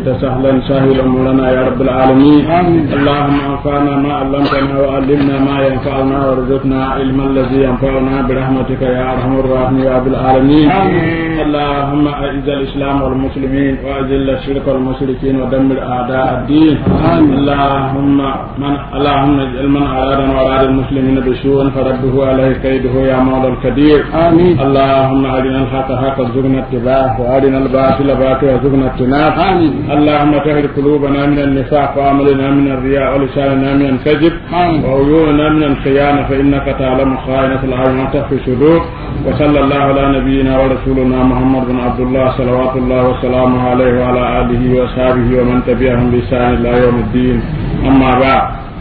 شئت سهلا سهل أمورنا يا رب العالمين. اللهم انفعنا ما علمتنا وعلمنا ما ينفعنا وارزقنا علما الذي ينفعنا برحمتك يا أرحم الراحمين يا رب العالمين. اللهم أعز الإسلام والمسلمين وأذل الشرك والمشركين ودمر أعداء الدين. اللهم اجعل من أرادنا وأراد المسلمين بسوء فرده عليه كيده يا مولى الكبير. اللهم أرنا الحق حقا وارزقنا اتباعه وأرنا الباطل باطلا وارزقنا اجتنابه. اللهم طهر قلوبنا من النفاق وعملنا من الرياء ولساننا من الكذب وعيوننا من الخيانة فإنك تعلم خائنة الأعين وتخفي الصدور. وصلى الله على نبينا ورسولنا محمد بن عبد الله صلوات الله وسلامه عليه وعلى آله وأصحابه ومن تبعهم بإحسان إلى يوم الدين. أما بعد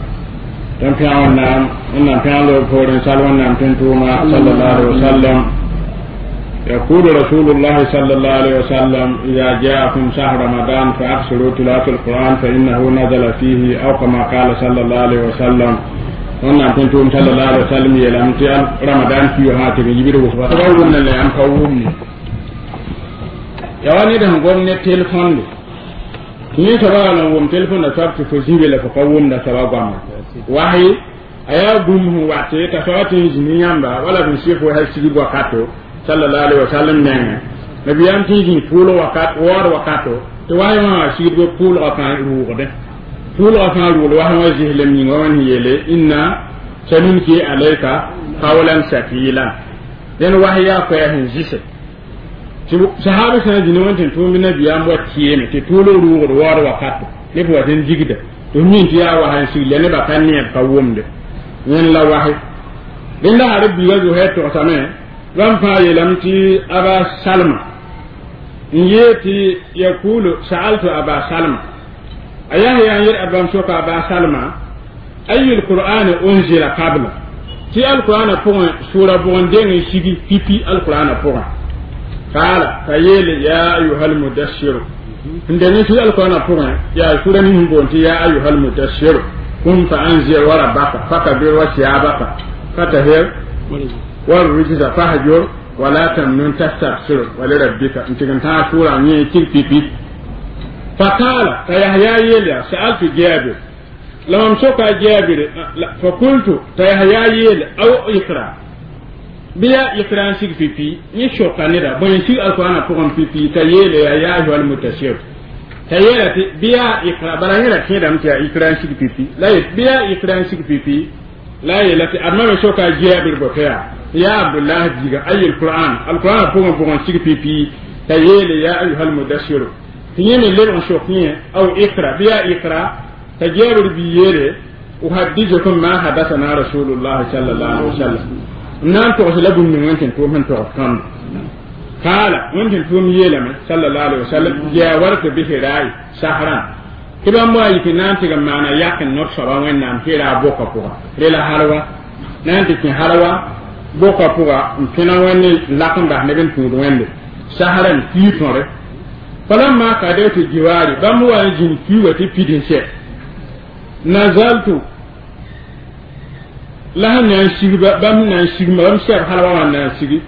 تنفعنا إن كان له فور سالونا تنتوما صلى الله عليه وسلم. يقول رسول الله صلى الله عليه وسلم إذا جاءكم شهر رمضان فأكثروا تلاوة القرآن فإنه نزل فيه أو كما قال صلى الله عليه وسلم. wannan tuntum sallallahu alaihi wasallam ya lamti ramadan fi ha ta jibiru ba rawun nan an kawo ni yawani da gwamnati telefon ne ta ba nan gwamnati telefon da sabti ko jibe la kawo da sababa ma wahi aya gumhu wate ta sawati jini yamba wala bin shefo ha sigi wakato sallallahu alaihi wasallam ne nabiyan tiji pulo wakato war wakato to wahi ma sigi go pulo akan ruude pulo akan ruude wahi ma jihlem ni ngwan yele inna sanunki alayka qawlan sakila den wahi ya ko ya hinjise sahaba sana jini wantin to min nabiyan wa tiyene te pulo ruude war wakato le bo den jigida to min tiya wahi sigi le ne ba kan ne kawumde yen la wahi den da arabi wa zo heto tame ram fa yelamti aba salma yeti yakulu sa'altu aba salma ayah ya yir abam shoka aba salma ayyul qur'ani unzila qabla ti alqur'ana point sura bonde shigi pipi alqur'ana point qala fayele ya ayyuhal mudassir ndene ti alqur'ana point ya sura ni bonti ya ayyuhal mudassir kun fa anzir wa rabbaka fakabir wa siyabaka fatahir wal rijza fahjur wala tamnun tastabsir walirabbika intigan ta sura ni pipi fakala yahya yela sa'altu jabir lamam shoka jabir fa qultu yahya yela aw ikra biya ikra sig pipi ni shoka ni da bon sig alquran ko on pipi tayele ya ayyuhal mutashir tayela biya ikra barahira kida mtiya ikra sig pipi la biya ikra sig pipi la yelati amma shoka jabir bokaya ya abdullah diga ayil qur'an alquran ko on sig pipi tayele ya ayyuhal mudassir tiyene le on shokiye aw ikra biya ikra tajabir biyere uhaddijukum ma hadathana rasulullah sallallahu alaihi wasallam nan to labun min wantin to man to kan kala wantin to mi yele me sallallahu alaihi wasallam ya warta bi hirai sahran kiban mo ayi nan tiga mana yakin not saba wannan hira boka poa rela halwa nan tikin halwa boka poa mpina wani lakan da neben tudu wende sahran pitore falamma kadatu jiwari bamu wa jin kiwa ti pidin she nazaltu lahan nan shigi bam nan shigi bam shar halwa nan shigi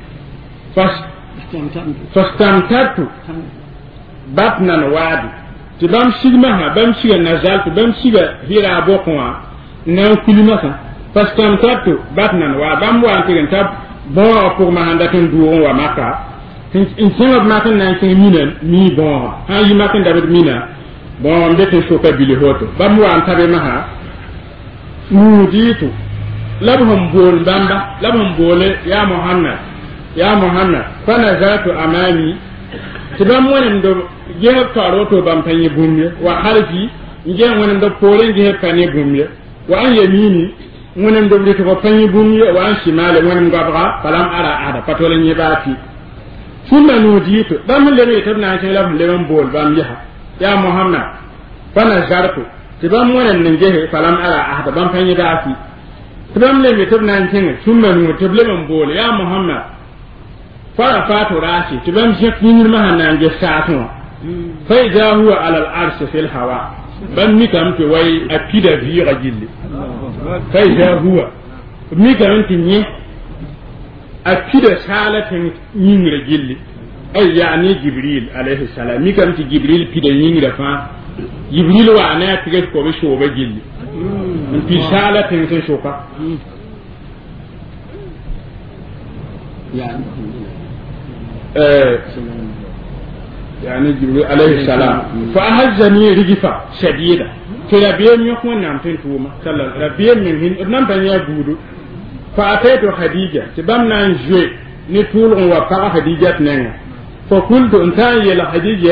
fastamtatu batnan wadi ti bam shigi ma bam shigi nazaltu bam shigi hira bokwa nan kulimaka fastamtatu batnan wa bam wa tigan tab bo pour ma handatun duwo wa maka in sama makan nan kin minan mi bon ha yi makan da mina bon de te shoka bili hoto bam wa antabe maha muditu labhum bol bamba labhum bole ya muhammad fana zatu amani tibam wonen do je karo to bam tanye bumye wa harfi je wonen do pole je kane bumye wa an yamini wonen do to ko tanye bumye wa an shimale wonen gabra falam ara ada patole nye bati sunna nuditu bam le ne tabna ce lam le man bol bam yaha ya muhammad fana zartu tibam wonen ne je falam ara ada bam tanye bati tibam le ne tabna ce sunna nu table man bol ya muhammad fara fatu rashi tibam je kinir mahanna je sato fa idha huwa ala al-arsh fil hawa bam mi kam to way akida bi rajili fa idha huwa mi kam tinni akida salatin yin rajili ay yani jibril alayhi salam mi kam ti jibril pide yingi da fa jibril wa ana pide ko be shoba gilli fi sala tin se shoka يعني جبريل عليه السلام فأهزني رجفة شديدة كربيم يكون نام تنتوما صلى ربيم من هن نام بنيا بودو فأتيت خديجة تبامنا نجوي نطول وفاق خديجة نعم فقلت انتان يلا خديجة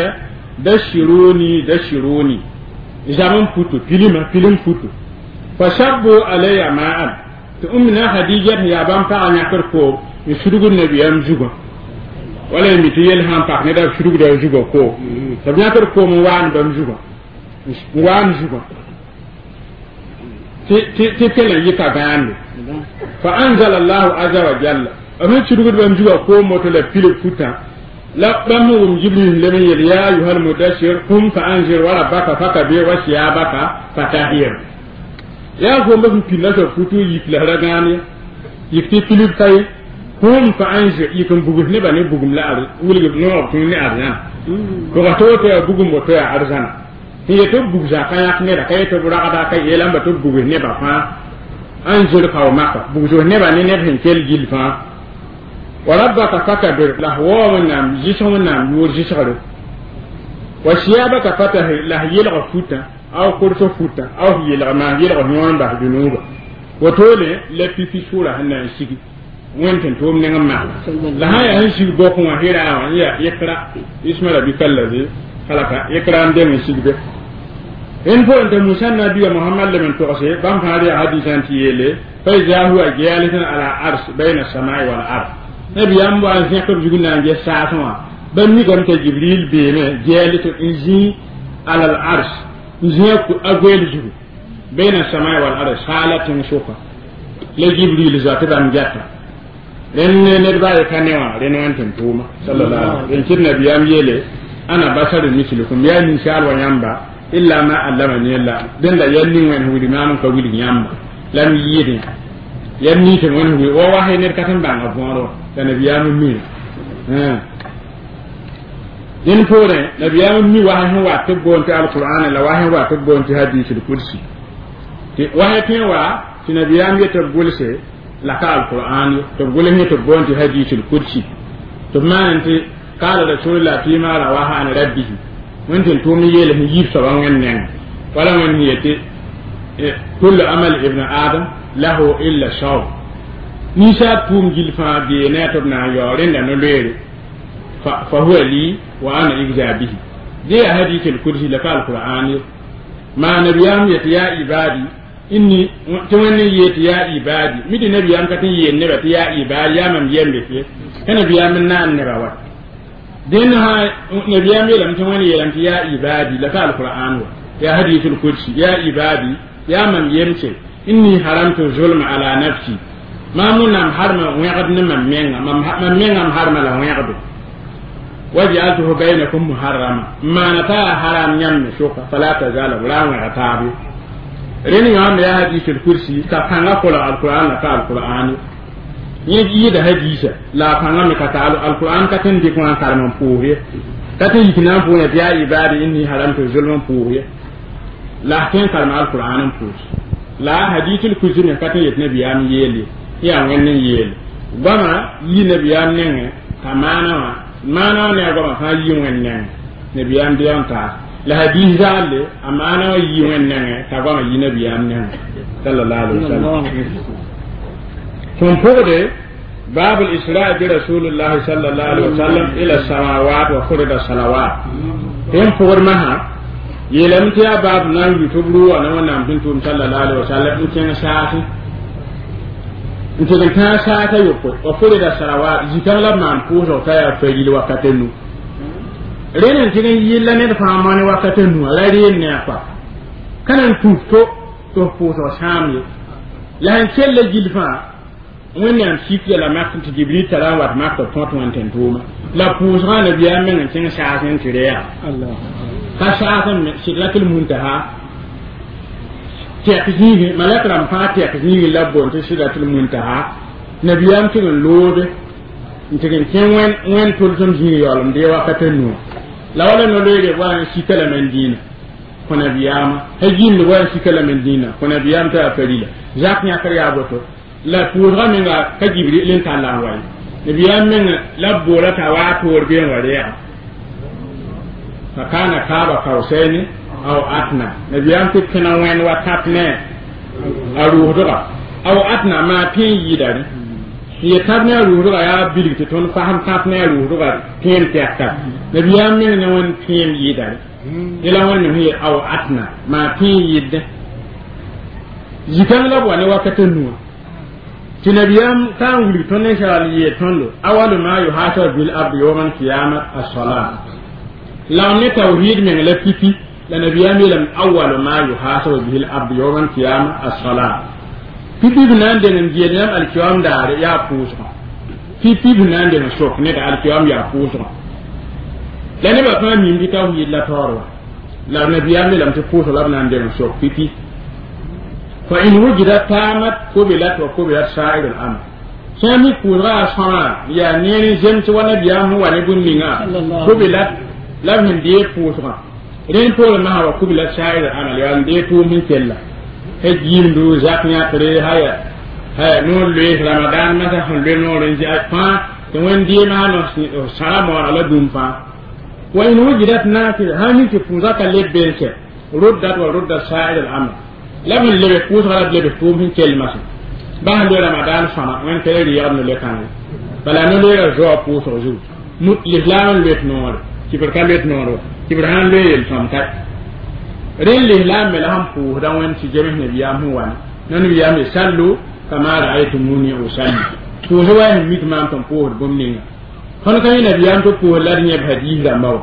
دشروني زمان فوتو فيلم فوتو فشبوا علي ماء تؤمنا خديجة يا بام فاق نكر كو يسرق النبي أمجوغا wala mi to yel han pak ne da shuru da jugo ko tabnya tar ko mu wan bam jugo ti kala yika bayan fa anzala Allah azza wa jalla amma shuru bam jugo ko moto la fil futa la bamu jibril le men ya ayyuhal mudashir kum fa anzir wa rabbaka fakabi wa siyabaka fatahir ya go mbam pinna to futu yikla ragani yikti fil tay kum fa anzir yikum bugum ne bane bugum la ar wulge no tun ne arzan ko ga to bugum bo to ya arzan ni to bugum za kaya ne da kay to bura kada kay yelam ba to bugum ne ba fa anzir ka maka bugum ne bane ne hen kel gil fa wa rabbaka fakabir lahu wa nam jishon nam yur jisharo wa siyabaka fatah la yilqa futa aw kurto futa aw yilqa ma yilqa nyon ba dunuba wa tole le pipi sura hanan sigi wenten to mun ngam la haya han shi bokku wa hira wa ya yakra ismala bi kallazi halaka yakra ande min sigbe en fo ante musa nabi muhammad le men to ase bam haari hadisan ti yele fa jahu ajalisan ala ars bayna samai wal ard nabi ambo an fi ko juguna nge saatwa ban mi gon te jibril be ne jelitu inji ala al ars inji ko agwel jugu bayna samai wal ard salatin shufa le jibril zata ban jatta ne ba ya kanewa ren wantan tuma sallallahu alaihi wasallam nabi am yele ana basaru mislukum ya ni sha alwa yamba illa ma allamani illa den da yanni wen hudi ma ko wili yamba lam yidi yanni te won wi o wahe ne katan banga boro da nabi am mi yen fore nabi am mi wahe wa to bonte alquran la wahe wa to bonte hadithul kursi ti wahe te wa ti nabi am yeta bolse la ka alquran to gulen to bonti hadithul kursi to manante qala rasulullah fi ma rawaha an rabbih wantin to mi yele mi yif saban nen wala man yete kullu amal ibn adam lahu illa shaw ni sa tum gilfa bi ne to na yore na no lere fa huwa li wa ana igzabihi de hadithul kursi la ka alquran ma nabiyam yete ya ibadi inni tawani yeti ya ibadi midi nabi am katin yen ne bati ya ibadi ya mam yembe ke kana biya min na an rawa den ha nabi am yelam tawani yelam ya ibadi la alquran ya hadithul kursi ya ibadi ya mam yemce inni haramtu zulma ala nafsi ma munam harma wa yaqad nam menga harma la wa yaqad waj'altuhu bainakum muharrama ma nata haram nyam shuka fala tazala wala wa tabi reni yam ya hadithul kursi ka kanga ko alquran la ka alquran yi da hadisa la kanga me ka ta alquran ka tan di ko an karman puwe ka tan yikina po ne ya ibadi inni haramtu zulman puwe la tan karman alquran puwe la hadithul kursi ne ka tan yit nabi am yele ya wannan yele bama yi nabi am ne kamana mana ne ga ma yi wannan nabi am de anta la hadith zalle amana yi wannan ta ba yi nabi amnan sallallahu alaihi wasallam kun fode bab al-isra bi rasulullah sallallahu alaihi wasallam ila samawat wa furida salawat kun fode maha yelam tiya bab nan yutubru wa nan bintu sallallahu alaihi wasallam in kin saati in kin ta saata yoko wa furida salawat jikan la man puso ta ya fayil wakatenu renen tigen yilla ne fa mane wakati nu la ren ne fa kanan tufto to puso shamye la han kelle gilfa wannan shifi la makka to jibril tara wat makka to wanten tuma la puso na biya men tin shaasen tireya allah ka shaasen me sidratul muntaha teknihi malakram fa teknihi labbo to sidratul muntaha nabiyam tin lode ntigen ken wen tultum jini yolum de wakata nu la wala no lele wa sikala men dina kona biyama hajin wa sikala men dina kona biyam ta farila jak nya kariya boto la pourra menga ka jibril len tala wai nabiyam men la bola ta wa tor be wariya fakana kaba kausaini au atna nabiyam tikana wen wa tatne aru hoda au atna ma tin yidari ye tabne ruhu ga ya bilgi ton faham tabne ruhu ga tin tekka nabiyam men ne won tin yidari ila won ne au atna ma tin yidde jikan la bo ne wakata nu tinabiyam kan wuli ton ne shal ye tondo awalu ma yuhata bil abdi yawman qiyamah as-salat la ne tawhid men la pipi la nabiyam lam awalu ma yuhata bil abdi yawman qiyamah as-salat pipi binan de ngiye dem al-qiyam da ya pusa pipi binan de sok ne da al-qiyam ya pusa la ne ba fa min bi tawhid la torwa la nabiyam lam te pusa la nan de sok pipi fa in wujida tamat qubilat wa qubilat sa'ir al-amr sami kura sama ya ne jem ci wana biyam wa ne bunninga qubilat la min de pusa ren to ma wa qubilat sa'ir al-amr ya de to min kella hejindu zaknya tere haya no le ramadan ma ta hon le no ren ja pa to wendi ma no salamu ala dumpa wa in wujidat nakir hani ki fuza ka lebbe ke ruddat wa ruddat sa'ir al-amr lam le fuza ala le to min kelma ba le ramadan sama wen tere riyad no le kan bala no le jo pu so ju mut l'islam le no ki per kan le no ki per han le el samta ren l'islam me la ham pu da wen ci jeme ne biya mu wan non biya me sallu kama ra'aytumuni usalli to he wa mit man ton pu bom ni kon kan ne biya to pu la ni hadith da maw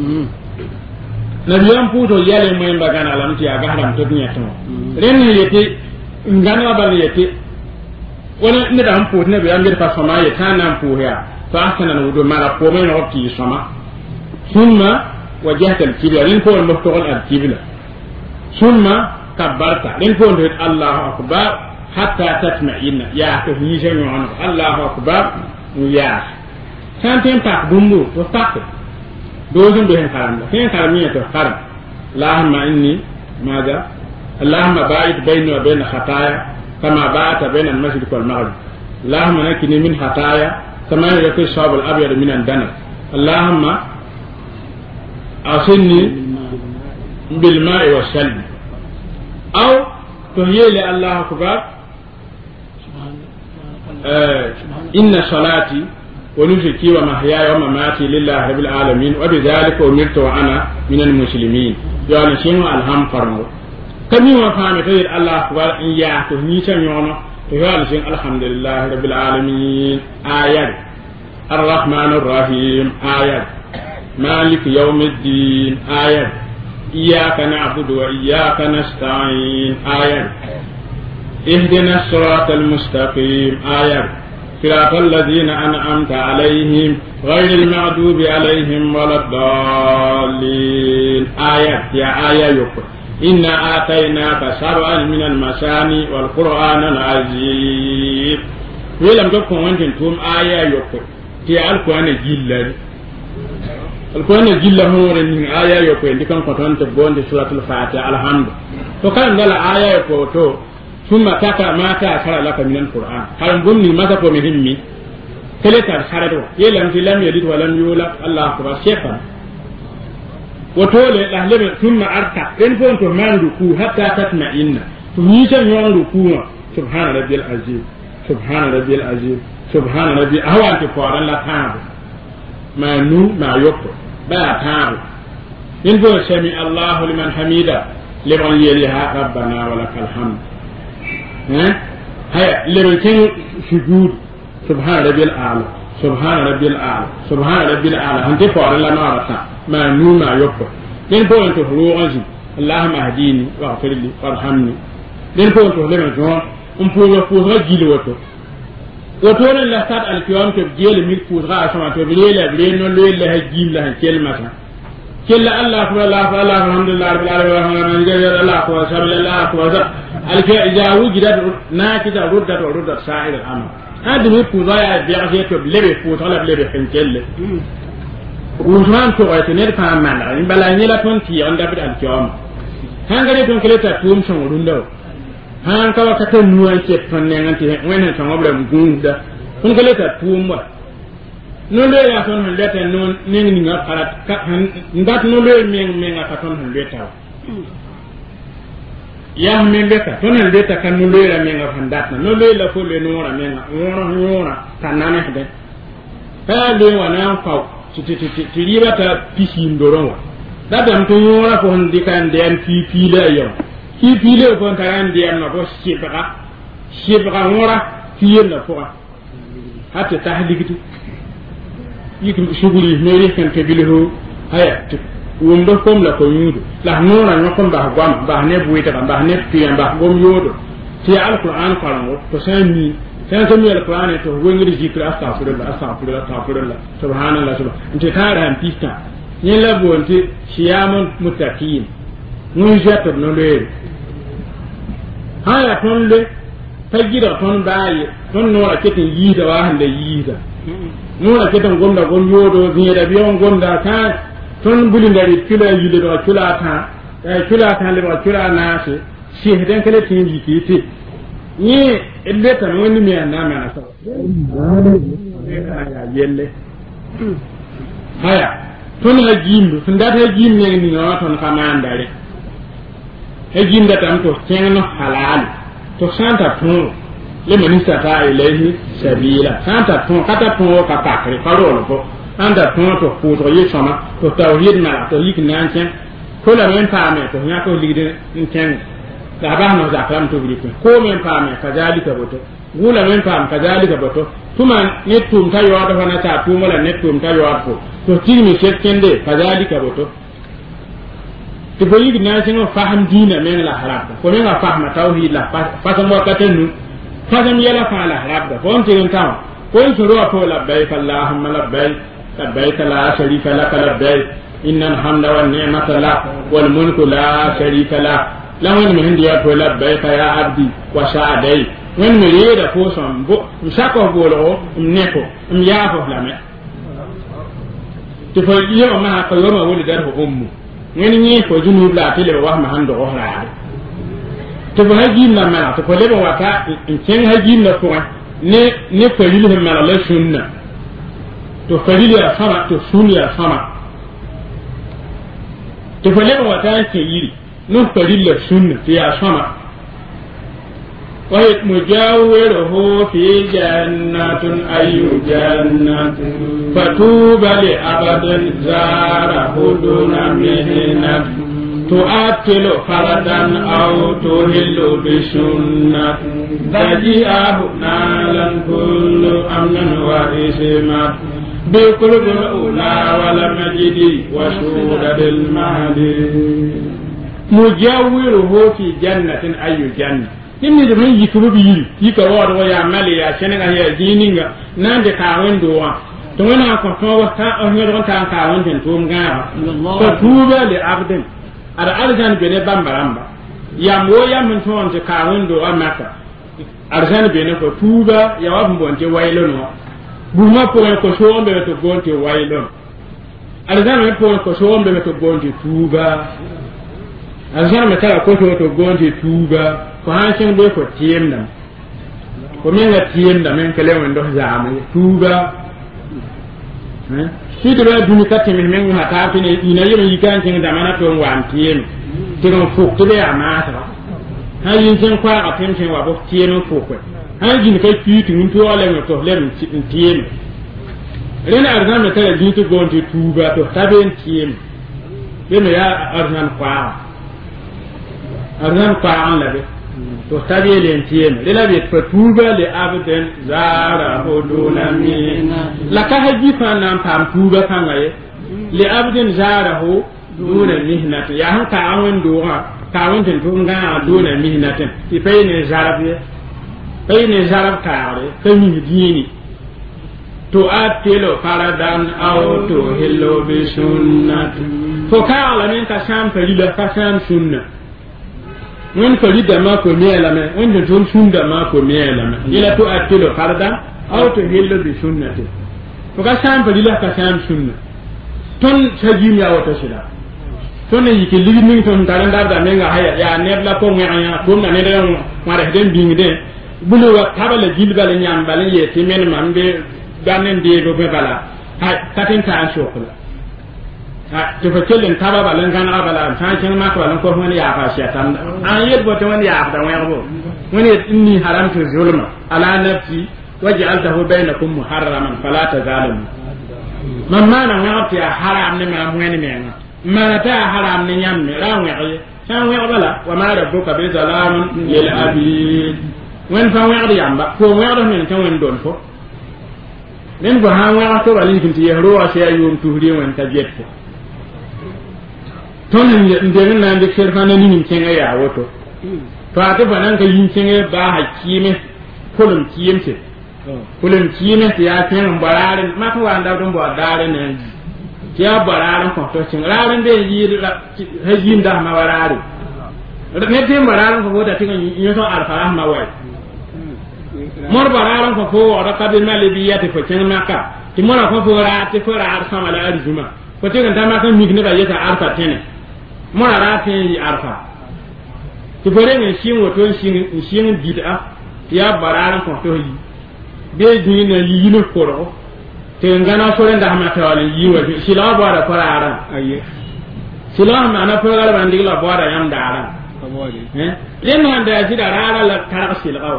na biya pu to yale mo en bagana lam ti aga haram to nya to ren ne yete ngana ba ne yete wala ne da ham pu ne biya ngir fa sama ye kana pu ya fa kana no do mara po me no ti sama thumma wajhata al-qibla ren ko no to al-qibla ثم كبرت لنكون الله أكبر حتى تطمئن يا تهيج عنه الله أكبر يا سانتين تاك بومبو وتاك دوزن بين كلام فين كلامية تفكر اللهم إني ماذا اللهم باعد بيني وبين خطايا كما باعت بين المسجد والمغرب اللهم نكني من خطايا كما يكفي الصواب الأبيض من الدنس اللهم أصلني بالماء والسلم أو تهيئ الله أكبر إن صلاتي ونسكي ومحياي ومماتي لله رب العالمين وبذلك أمرت وأنا من المسلمين يعني شنو الهم فرمو كم يوم فهم تهيئ الله أكبر إن يأتي نيسا يوم تهيئ شنو الحمد لله رب العالمين آيات الرحمن الرحيم آيات مالك يوم الدين آيات إياك نعبد وإياك نستعين آية اهدنا الصراط المستقيم آية صراط الذين أنعمت عليهم غير المغضوب عليهم ولا الضالين آية يا آية يقول إنا آتيناك سبعا من المثاني والقرآن العظيم ولم تكن وانتم آية يقول في القرآن جيل القرآن جل هو من آية يقول دي كان قطعن تبون سورة الفاتحة الحمد فكان قال آية يقول ثم تكا ما تأثر لك من القرآن قال بني ما تكو مهمي كلتا الحرد يلم لم يلد ولم يولد الله أكبر شيخا وتولي لهلم ثم أركع إن كنت من ركوع حتى تطمئن تميشا يوم ركوع سبحان ربي العظيم سبحان ربي العظيم سبحان ربي أهوان تفارا لا تعب ما نو ما يقر با تعب إن كنت سمع الله لمن حميدا لمن يليها ربنا ولك الحمد هيا لمن كان سجود سبحان ربي الأعلى سبحان ربي الأعلى سبحان ربي الأعلى أنت فارا لا نارتا ما نو ما يقر إن كنت تفروغ اللهم اهديني واغفر لي وارحمني إن كنت لمن جون أمبوغ فوغ جيلوتو وتولى الله تعالى الكيوم تبجيل ميك فوزغا عشان تبليل بلين نلوي الله جيم له كلمة كلا الله أكبر الله أكبر الله الحمد لله رب العالمين الله أكبر الله أكبر الكي إذا وجدت ناكدة ردت سائر الأمر adami puza ya biya to lebe fu to la lebe fenkelle Usman to ay tener pa mala in bala nyela ton ti on da bidal jom hangare ton keleta tum son rundo han ka wa ka nuan che ton ne nganti wenen ton obla gunda ton keleta tum wa no le ya ton leta non nengi nga parat ka ndat no le men ka ton leta ya men leta ton leta kan no le la men nga fandat no le la ko le no ra men ngora tanana de ha le wa na fa tiriba ta pisin doron wa da dam to yora ko handi kan den fi le yo fi le ko kan den no ko shibra ngora fi na ko hatta tahdikitu yikum shuguli meri kan ke bileho haya wumdo kom la ko yudo la nora no kom ba gwam ba ne buita ba ne fi ba gom yodo ti alquran qarango to sami كان سمي القرآن تو وينغري ذكر أستغفر الله أستغفر الله أستغفر الله سبحان الله سبحان أنت تارا أن تيستا يلا بونت شيام متقين نوجات نولير هاي تون لي تجيرا تون باي تون نورا كتن ييدا واحد ييدا نورا كتن غوندا غون يودو زيدا بيون غوندا كان تون بولينداري كلا ييدا دو كلا تان لي كلا ناس شيهدن كلا تين يكيتي ni illeta no ni mi na me na so ya yelle haya ton la jimdu sun da ta jim ne ni no ton kamandare e jinda tam to kenno halal to santa ton le minister ta ilahi sabila santa ton kata ton ka pakre parolo ko anda ton to futo yi sama to tawhid na to yik nan ken ko la men pa me to nya ko ligde ken da ba no zakam to bi ko men pa me kazalika boto gula men pa kazalika boto tuma ne tum ta yo da na ta tuma la ne tum ta yo ko to timi setkende kazalika boto to boyi na singo faham dina men la harab ko men la fahma tauhid la fasam wakatenu fasam yala fa la harab da ko on tin taw ko on ro ko labbaik allahumma labbaik la sharika lak labbaik innal hamda wan ni'mata lak wal mulku la sharika lak la wani min dia to labbaika ya abdi wa sa'adai wani mi yeda ko son bo msako bolo mneko myafo la me to fo yo ma ko yo ma woni dar ho ummu ngani ni ko junub la tele wa ma hando ho la to fo haji na mala to ko lebo wata ken haji na ko ne ko yili he mala la sunna to fadili ya sama to sunni ya sama to fo lebo wata ke yiri no fadili la sunna ya sama وهي مجاوره في جنة أي جنة فتوبى لأبد زاره دون مهنة تؤكل فردا أو تهل بسنة فجاءه نالا كل أمن وإسمة بقرب الأولى والمجد وسودة المهدي مجاوره في جنة أي جنة inni da mun yi kubu biyi yi ka wa ya mali ya kenga ya dininga nan de ka wendo wa to wana ko to wa ta on yoro ta ka wendo to ngara ko tuba li abdin ar arjan be ne bambaramba ya mo ya mun to on te ka wendo wa maka arjan be ne ko tuba ya wa mbonte waylo no bu ma ko so on be to gonte waylo arjan me ko so on be to gonte tuba arjan me kala ko to gonte tuba ko hancin be ko tiyenda ko men ga tiyenda men kele won do jaama tuba ti to ba duni katte men ha ta tini ina yero yikan tin da mana to wan tiyem tiro fu to be amata ha yin tin kwa a tin tin wa bo tiyeno fu ko ha yin kai ti tun to ale no to lem tiyem rena arzan me tare di to gonti tuba to taben tiyem be me ya arzan kwa an labe to tabi lentien lela bi tuba li abden zara hoduna min la ka haji fa nan pam tuba kanga ye li abden zara ho duna mihnat ya han ka awon do ha ka awon tin to nga duna mihnatin ti payne zarab taare kami dini to atelo faradan aw to hillo bi sunnat to ka ala men ka sam pa lila ka sam sunna won farida ma ko miela me won de ton sunda ma ko miela me ila to atilo farda aw to hillo bi sunnati to ka sam farida ka sam sunna ton sajim ya wata shida ton yi ke ligi min ton taran da me nga haya ya ne la ko ngaya ko na ne da mare den bingde bulu wa tabala jilbal nyam bal ye timen mambe ganen de do be bala ha katin ta an shokula ha to fa kelen taba balan kan abala ta kin ma ko balan ko woni ya fa shaitan an yed bo to woni ya da wani bo woni inni haramtu zulma ala nafsi waj'altahu bainakum muharraman fala tazalimu man mana ngati haram ne ma mwene menga mana ta haram ne nyam ne rawe ay san we bala wa ma rabbuka bi zalamin lil abid wen fa we yamba ko we do men tan wen don fo nen go ha we to bali kinti yero wa sai yum tuhri wen ta jetto ton ndenen na de serfana ni min kenga ya woto to ate banan ka yin kenga ba hakime kolum kiyemse kolum kiyeme ya ten barare ma ko wanda don bo dare ne ya barare ko to cin raren be yi hajin da ma barare ne te barare ko da tin yi so alfarah ma wai mor barare ko fo ora kabe malibiyati fo cin maka ti mora ko fo ra te fo ra arsa mala arzuma ko te ganda ma kan migne ba yeta arsa tene mora ra te yi arfa ti fore ne shin woto shin bid'a ya barare ko to yi be dina yi no koro te ngana sore nda ma tawali yi wa sila bara farara ayi sila ma na fara bandi la bara yam dara len handa ji da rara la tara sila aw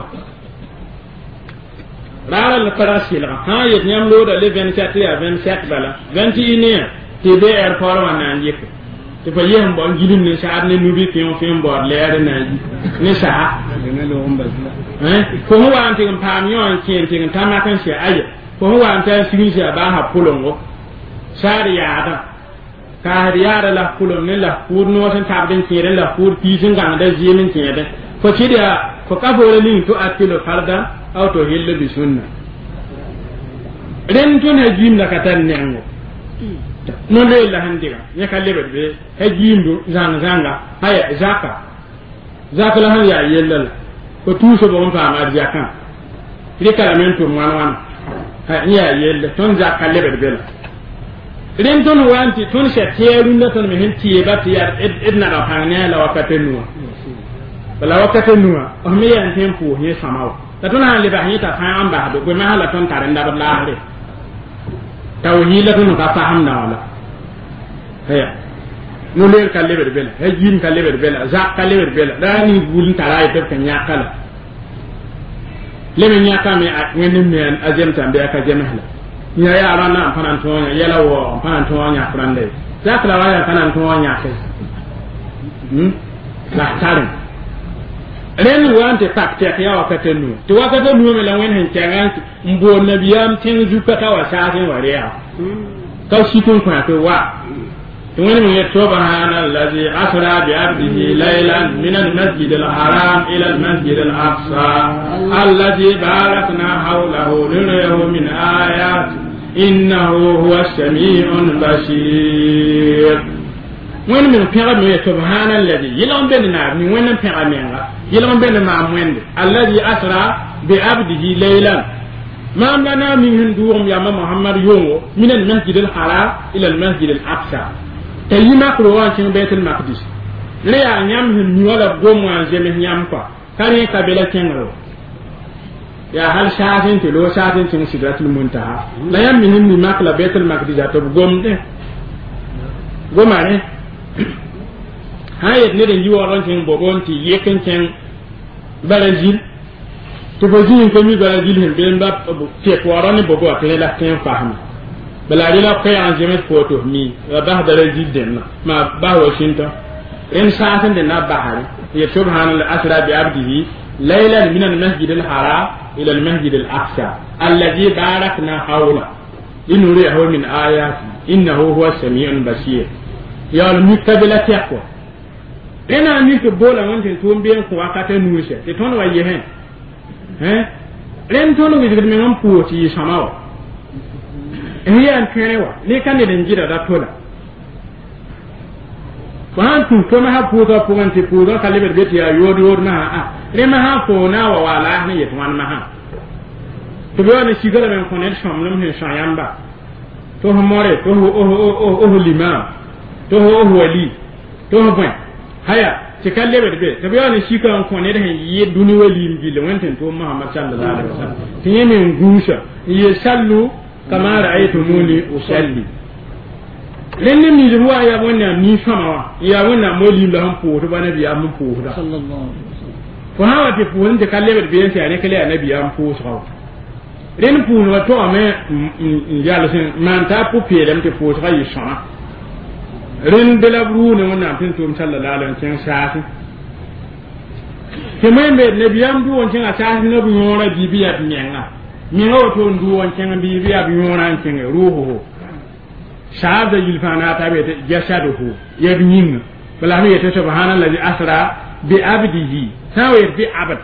rara la tara sila ha yet nyam lo da le 27 ya 27 bala 21 te be er fara wana yek te fa yem bon gidum ne sa ne nubi fi on fi bor leere na ji ne sa ne lo on basla ko ho wa anti ngam pam yon kien tin tamma kan se aye ko ho wa anta sigin se ba ha pulongo shariya ka riyara la pulon ne la pur no tan tabden kire la pur pisin gan da jimin kire ko cidia ko ka bore ni to atilo farda aw to hille bi sunna ren to ne jim da katan ne ngo non le la handiga ne ka lebe be he jimdu zanga haya zaka la han ya yellal ko tuso bon fa ma jaka le kalamento mwana ha ya yelle ton zaka lebe be ren ton wanti ton se teru na ton men tiye bat ya edna da hanya la wakatenua bala wakatenua o me yan tempo he samaw ta ton han le ba hita fa amba do ko ma hala ton tarenda do lahre tawhila ton ka fahamna wala haya no leer ka leber bela hajin ka leber bela zak ka leber bela dani bulin taray to kan yakala leme nyaka me ngene men azem tambe aka jemahla nya ya rana fanan to nya yela wo fanan to nya frande zakla waya fanan to nya ke la tarin ren wante tak tek ya wakatenu to wakatenu me la wen hen tangan mbo nabiyam tin zupata wa sa'in wariya ka shikun kwa to wa وين سبحان الذي أسرى بعبده ليلا من المسجد الحرام إلى المسجد الأقصى الذي باركنا حوله لنريه من آيات إنه هو السميع البصير وين من فعل سبحان الذي يلون بيننا من وين فعل يلون بين مع وين الذي أسرى بعبده ليلا ما لنا من هندوهم يا محمد يوم من المسجد الحرام إلى المسجد الأقصى tayima ko wancin baitul maqdis le ya nyam hin wala gomo an jeme nyam pa kare kabila kenro ya hal shaatin to lo shaatin tin sidratul muntaha la yam min ni makla baitul maqdis to gomde gomane hayet ne den yiwo ron tin bogonti yeken ken balajil to bojin ko mi balajil hin ben ba te ko warani bogo akle la ten fahmi بلا ريلا كي عن جميع فوتو مي وباه دل جدا ما باه واشنطن إن ساعة دنا بحر سبحان الله أسرى بعبده ليلا من المسجد الحرام إلى المسجد الأقصى الذي باركنا حوله لنريه من آيات إنه هو السميع البصير يا المكتبلة يقوى إنا نيك بولا وانت توم بين قواكات نوشة تتون ويهن لن تونو بيجد من پوتي سماو هي أن كنوا لكن الإنجيل ده تولا ko han tu to ma ha puga puganti puga kalibe beti ya yor na a rema ha ko na wa wala ni yetwan ma ha to be woni sigara men ko ne shamlum he shayamba to ho more to ho lima to ho wali to ho ban haya ci kalibe be to be woni sigara ko ne de yi duni wali bi le wonten to muhammad sallallahu alaihi wasallam tinye men gusha ye sallu kama ra'aytumuni usalli lenne mi ruwa ya wonna mi fama ya wonna moli la han po to bana biya mun po da sallallahu alaihi wasallam ko hawa te po nde kalle be bien se ane kale anabi am po so ren po no to ame yalla sen man ta po pelem te po ta yi shana ren de la bru ne wonna tin to sallallahu alaihi wasallam saasi ke men be ne biam du won tinga saasi no bu ngora bibiya nyenga nyenga to ndu won tinga bibiya bi ngora tinga ruhu shahada yilfana ta be jashaduhu yabnin bala mi yata subhanallazi asra bi abdihi tawi bi abd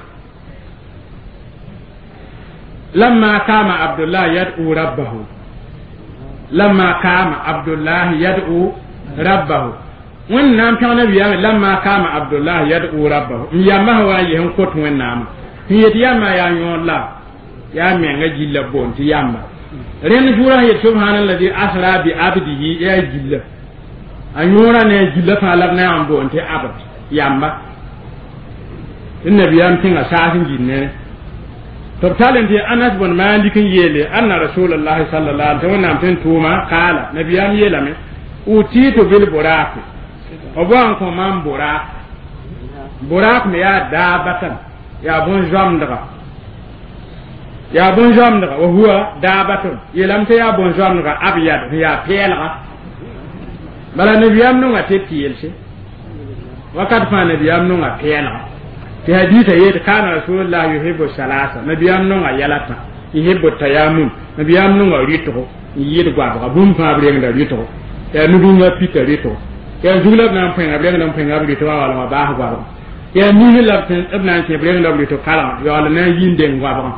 lamma kama abdullah yad'u rabbahu lamma kama abdullah yad'u rabbahu wannan kan nabi ya lamma kama abdullah yad'u rabbahu yamma wa yin ko tun wannan yati yamma ya yolla ya menga jilla bonti yamma ren jura ya subhanallazi asra bi abdihi ya jilla anyura ne jilla fa labna ambo onte abad yamba innabi am tinga saahin jinne to talenti anas bon malikin yele anna rasulullah sallallahu alaihi wasallam tin tuma kala nabi am yela me utitu bil buraq oban ko man buraq me ya dabatan ya bon jamdra ya bon jamdra wa huwa dabatun yelam te ya bon jamdra abyad ya pelga bala nabiyam no ngate tielse wakat fa nabiyam no ngate pelga te haditha yet kana rasulullah yuhibbu salasa nabiyam no ngayalata yuhibbu tayammum nabiyam no ngarito yid gwa bum fa bre nda rito ya nudu nga pita rito ya jugla na penga bre nda penga rito wala ma ba gwa ya ni la ten ibna ke bre nda rito kala ya wala na yinde gwa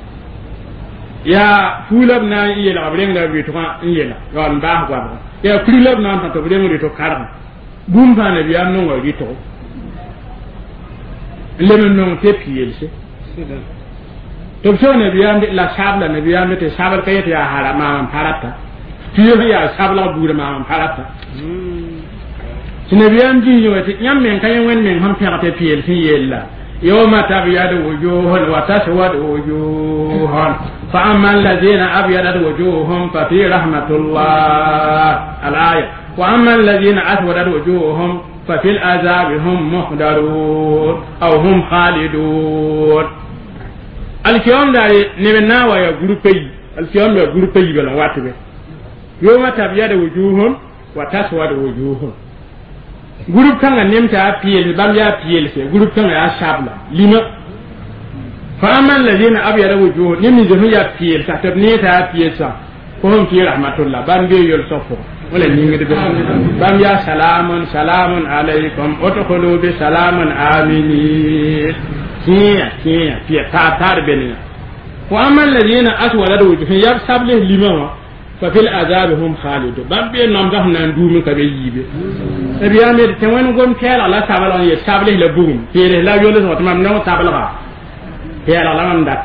ya fulab na yela abreng da bitu kan yela gon ba gwa ya fulab na to breng to karam bum fa ne biam no ngi to lemen no te pielse to so ne biam la sabla ne biam te sabal kayet ya harama parata tiyo ya sabla bura ma parata sine biam ji yo te nyam men kayen wen men ham perate pielse yella يوم تبيض وجوه وتسود وجوه فأما الذين أبيضت وجوههم ففي رحمة الله الآية وأما الذين أسودت وجوههم ففي العذاب هم محضرون أو هم خالدون اليوم ده نبنا ويا جروبي اليوم ده جروبي بلا واتبه يوم تبيض وجوههم وتسود وجوههم groupe kanga nemta piel bam ya piel se groupe kanga ya shabla lima fa amal ladina abyada wujuh nimi zo ya piel sa tabni ta piel sa ko hum fi rahmatullah bam be yol sofo wala ni ngede bam ya salamun alaykum udkhulu bi salamun aminin kiya piya ta tar benia wa amal ladina aswada wujuh ya sable lima ففي العذاب هم خالدون باب نام ده نندوم كبيبه ابيام تمن غوم كيل الله تعالى يستابله لبوم في لا يولس وتمام نو تابلغا كيل الله من دات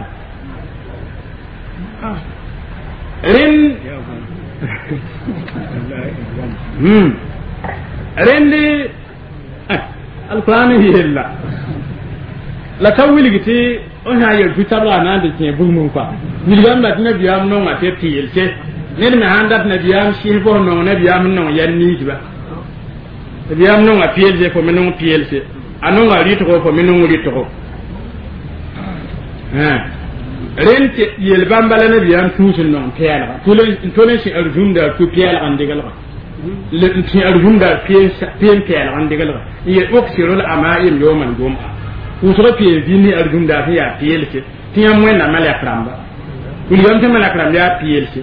رندي القرآن يلا لا تقولي كتي أنا يلفي تابلا نادي كي بوم فا نيجان باتنا بيام نو ما تبتيل سه ned me handat nabiyam shi bo no nabiyam no yanni jiba nabiyam no a pielje ko menon pielje anon a rito ko menon rito ko rente yel bambala nabiyam tusun no piela tolen shi arjunda ku piela andigal ba le ti arjunda piela andigal ba ye oksirul amaim yawman jum'a usra piel dini arjunda ya pielje tiyam wena mala kramba uliyam te mala kramba ya pielje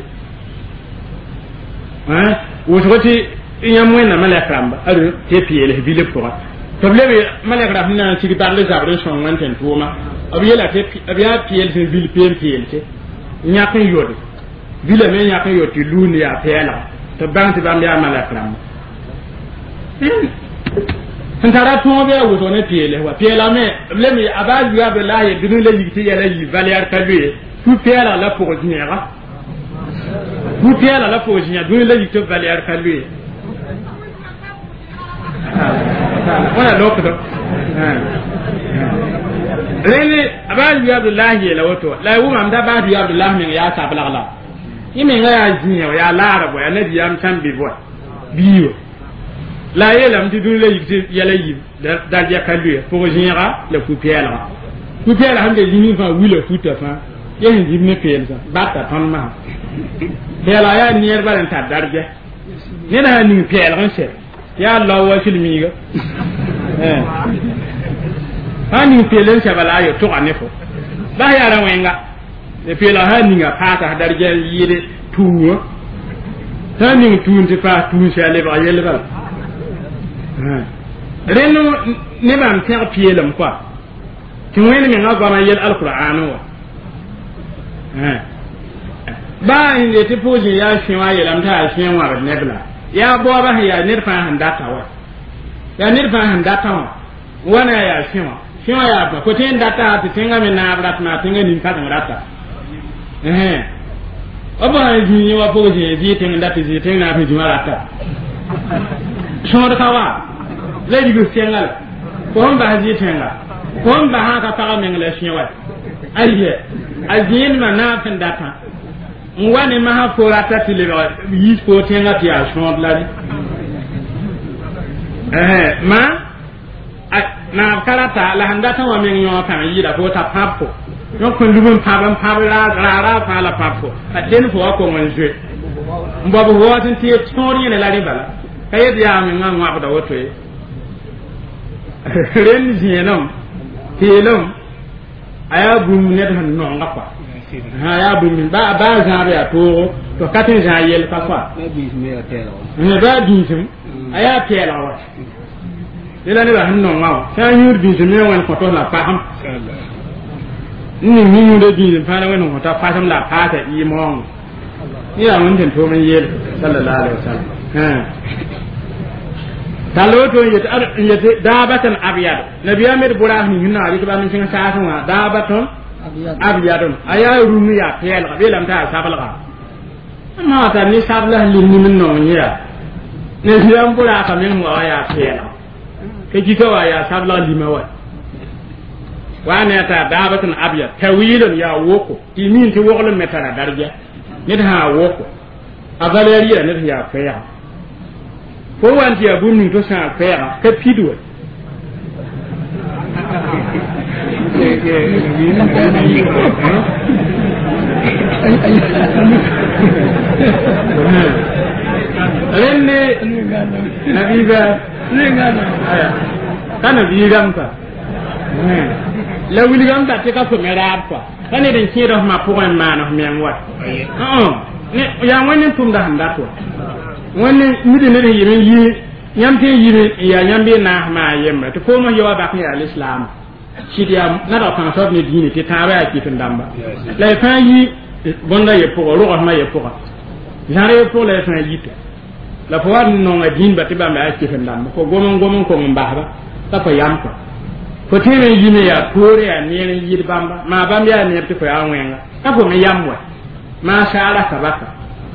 wosoti inyamwena malakramba adu tepiele vile pour problème malakram na ci parler zabre son wanten tuma abiyela tepi abiya piel se vile piel te nyakin yodi vile me nyakin yodi luni ya pela to banti bam ya malakram tara ton be wo ne piele wa piela me le mi abaz ya billahi dunu le yiti ya la yi valiar kalue tu piela la pour dinera tu piela la pour dinera dunu le yiti valiar kalue wala lokto rene abaz ya billahi la woto la wu mam da ba ya billahi min ya sabla la yimi nga ya ya la arabo ya nabi yam tambi bo biyo la yelam ti dun la yiti yala yi dal ya kalue pour général le coupiela hande limi fa wile futa fa yen jibne pel sa batta ton ma pela ya nier balan ta darje ne na ni pel ran se ya allah wa filmi ga hani pelen se bala yo to anefo ba ya ran wenga e pela hani nga pata darje yide tuwo tani tuunti fa tuun se ale ba yele bal reno ne ban ter pielam quoi ti wene mi nga gona yel alquran wa ba inde ti poji ya shiwa yelam ta shiwa nebla ya bo ba ya nirfa handata wa ya nirfa handata wa wana ya shiwa ya ba ko tin data ti tinga mi na abrat na tinga ni ka ngata aba ji wa poji ji tinga data ji tinga na fi jumarata shor kawa lady go sengal ko ba ji tinga ko ba ha ka ta men le shiwa aliye azin ma na fin data ngwane ma ha ko rata ti le yi ko tinga ti a shor la ma na karata la handata wa men yo kan yi da ko ta papo yo ko ndubun paban pabra rara fa la papo aden fo ko ngonje mbobo ho tin ti tori ne la ni bala kayet ya mi ngwa da woto e ren jenom telom aya bum ne da no ngapa ha ya bum ba za ya to katin ja yel ka fa ne ba bisum aya tela wa ila ne ba hanno ngaw sa yur bisum ne wan ko to la paham ni mi de bisum fa na wan ko ta paham la pata i mong ni ya mun to men yel sallallahu alaihi wasallam taloto yete dabatan abyad nabi ahmed burahni hinna ali ko ban singa sa sama dabaton abyadon aya rumi ya pel ga belam ta sabal ga amma ta ni sabla li min no nya ne yam bura ka men mo aya pel ke jito aya sabla li ma wa ne ta dabatan abyad tawilun ya woko timin ti wogolon metara darja ne ha woko agaleriya ne ya fel ko wanti ya bunni to sa fera ka pidwa renne nabiga aya kana bigam ka la wiligam ta te ka ko mera pa kana den kiro ma ko en mano men wat ne ya woni tum da handa to wani midi ne yirin yi yamte yirin ya yambe na ma yemma to ko ma yawa ba kan al-islam shi dia na da kan so ne dini te tawa ya kitin damba la fa yi bonda ye pour ro ma ye pour jare pour la fa yi la pour no nga din ba te ba ma kitin damba ko gomon ko mba ba ta ko yam ko tene yi ne ya kore ya ne yi bamba ma bamba ya ne te ko ya wenga ta ko me yamwa ma sha Allah ka baka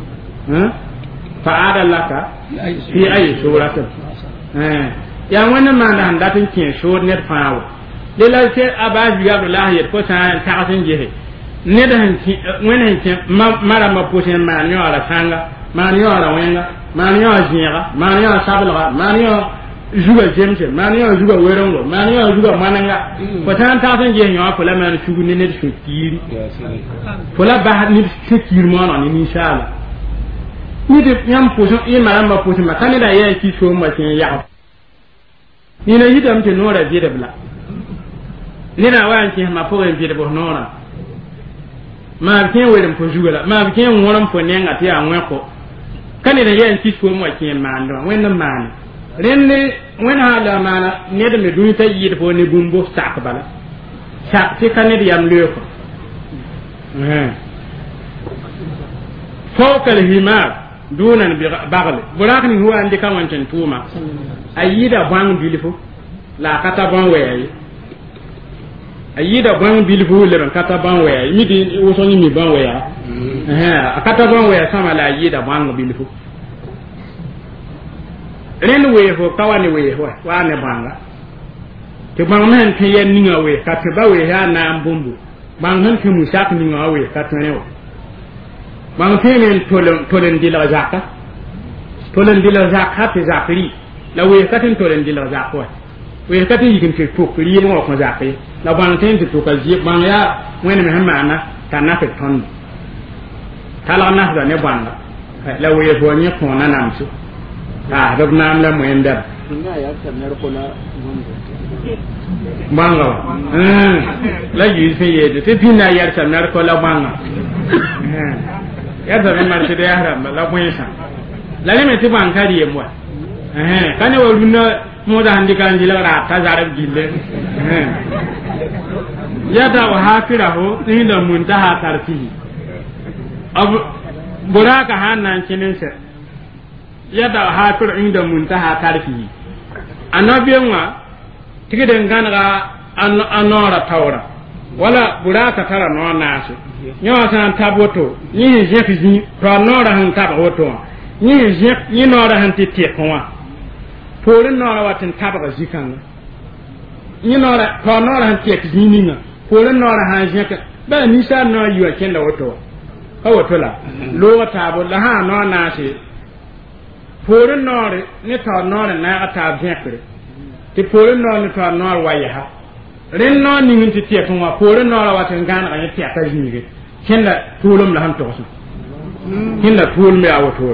fa'ada laka fi ayi suratin ya wannan ma da handatin kin shur net fa'awa dela ce abaji ya billahi ko sa ta kasin jehe ne da hanci wannan ce mara ma poten ma nyo ala sanga ma nyo ala wenga ma nyo ajira ma nyo sabla ma nyo juga jemche ma nyo juga werongo ma nyo juga mananga ko tan ta kasin jehe nyo ko la man shugu ne ne so tiri ko la ba ni sekir mo na ni inshallah ni de nyam pojo e maramba pojo ma kanida ya ki so ma tin ya ni na yidam te nora jide bla ni na wa ki ma po en jide bo nora ma ken welem ko jugala ma ken woram po nenga ti anwe ko kanida ya ki so ma kin ma ndo wen na man renne wen hala mana ne de me dun ta yide bo ne gumbo sak bala sak ti kanida yam le ko fawqa al-himar dunan bi baghl burakni huwa andi kan wancan tuma ayida bang bilfo la kata ban waye ayida bang bilfo le ban kata ban waye mi di wo so ni mi ban waye akata ban waye sama la ayida bang bilfo ren waye fo kawani waye wa ne banga te bang men te yen ni ngawe ka te ba waye ha na mbumbu bang han ke musak ni ngawe ka tane wo bang te men tolen dila zakka tolen dila zakka te zakri la waye ka ten tolen dila zakko we ka tin yikin ke to ri mo ko zakai la ban tin to ka ji ban ya wani me hamana ta na fe ton tala na da ne ban la we bo ni ko na nam su dob nam la mo enda nga ya tamar ko la banga la yi fe ye de pina ya tamar ko la banga ya da mar te ya haram la mo yesa la le me ti ban ka di mo kane wa luna mo da handi kan jila ra ta zarab gille ya da wa hafira ho inda muntaha tarfihi ab buraka hanan kinin sa ya da hafira inda muntaha tarfihi anabiyanwa tigiden ganra anora tawra wala buraka tara no nasu nyawa san taboto ni jefi to anora han taboto ni nora han titi konwa porin nora watin tabaga zikanga ni nora to nora han tieti zininga porin nora han jeka ba ni sa no yuwa kenda woto ka woto la lo tabo la ha no na se porin nora ni to nora na ata jekre ti porin nora ni to nora waya ha ren no ni min ti tieti konwa porin nora watin gana ga ti ata zinige kenda tulum la han to so kenda tulum ya woto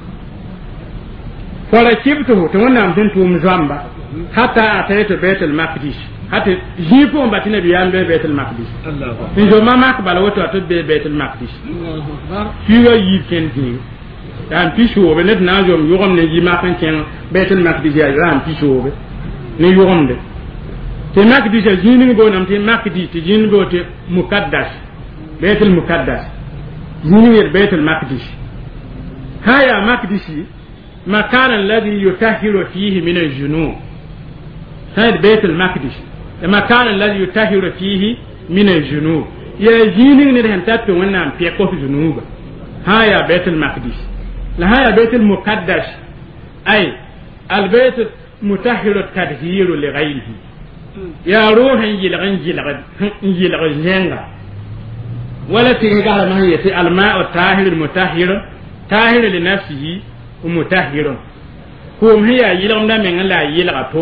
fara kibtu to wannan tin tum zamba hatta ataytu baitul maqdis hatta jipo batina biyan be baitul maqdis Allah jo mama ka bala wato to be baitul maqdis fiyo yi kendi dan pisho be net na jo yogom ne ji ma kan ken baitul maqdis ya ran pisho be ne yogom de te maqdis ya jini go nam te maqdis te jini go te muqaddas baitul muqaddas jini baitul maqdis haya maqdisi مكان الذي يطهر فيه من الجنوب هذا بيت المقدس المكان الذي يطهر فيه من الجنوب يا جينين نرهن تاتو ونام بيكو في جنوب هيا بيت المقدس لا هيا بيت المقدس أي البيت المطهر التطهير لغيره يا روح يلغن جنغا ولا تنقال ما هي الماء الطاهر المطهر طاهر لنفسه ومطهر كوم هي يلغم دا من لا يلغتو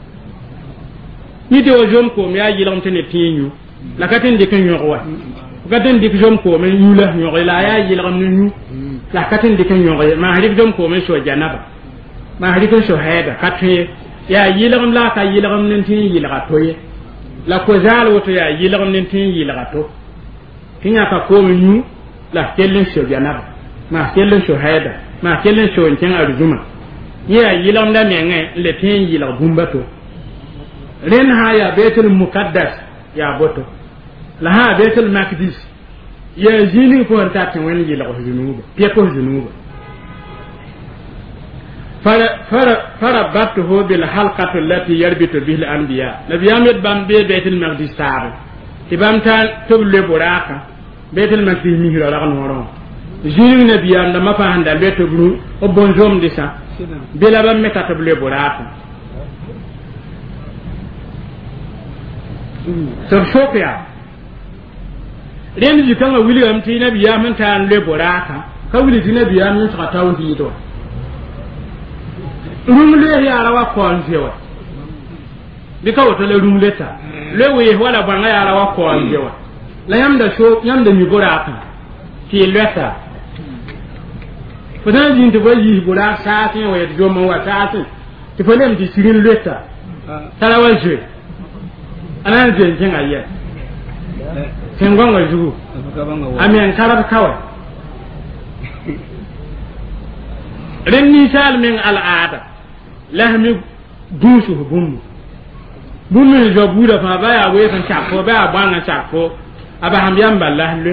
نيتي وجوم كوم يا يلغم تني تينيو لا كاتين ديك نيوغوا كاتين ديك جوم كوم يولا نيوغ لا يا يلغم نيو لا كاتين ديك نيوغ ما هريك جوم كوم شو جنابا ما هريك شو هيدا كاتين يا يلغم لا كا يلغم نتي يلغتو لا كوزال وتو يا يلغم نتي يلغتو كينيا كا كوم نيو لا كيلن شو جنابا ما كيلن شو هيدا ma kelen so ncen arjuma ya yilam da menge le tin yila gumbato ren ha ya betul muqaddas ya boto la ha betul maqdis ya jini ko ta tan wani yila ko junuba pe ko junuba fara batuhu bil halqati allati yarbitu bihi al anbiya nabiyamid bam be betul maqdis tar tibam tan toble buraka betul maqdis mi hira la kan jini nabiyan da mafahanda beto bru o bonjom disa bila ba meta table buraka so shopia ren ji kan william ti nabiya man tan le buraka ka wili ti nabiya min ta tawdi do rumle ya rawa konjewa bika wato le rumleta le we wala banga ya rawa konjewa la yamda mi buraka ti leta fana jin to bayi bura saatin wa yadjo mo wa saatin to fana mi sirin leta talawa je anan je jin ayya sen gonga jugu amen karab kawai ren ni sal min al aada lahmi dusu bummu jo bura fa ba ya we kan chafo ba banga chafo aba hambiam ballah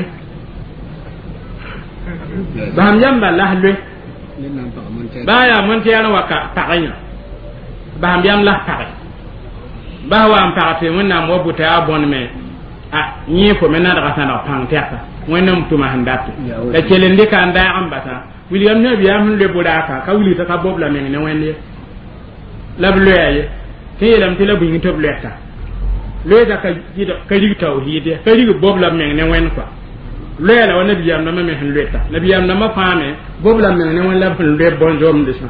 bam yamba lahle baya monte yana waka taganya ba biam la pare ba wa am pare wonna mo buta abon me ni fo mena daga sana pang teka wonnam tuma handat da kelende ka anda ambata william ne biam le bodaka ka wili ta ka bobla men ne wende la bloye ke yelam tila bu ngito bleta le da ka jido ka ri tawhid ka ri bobla men ne wen kwa le la wona biam na me hen leta na biam na ma fame bobla men ne wen la fun le bonjom de sa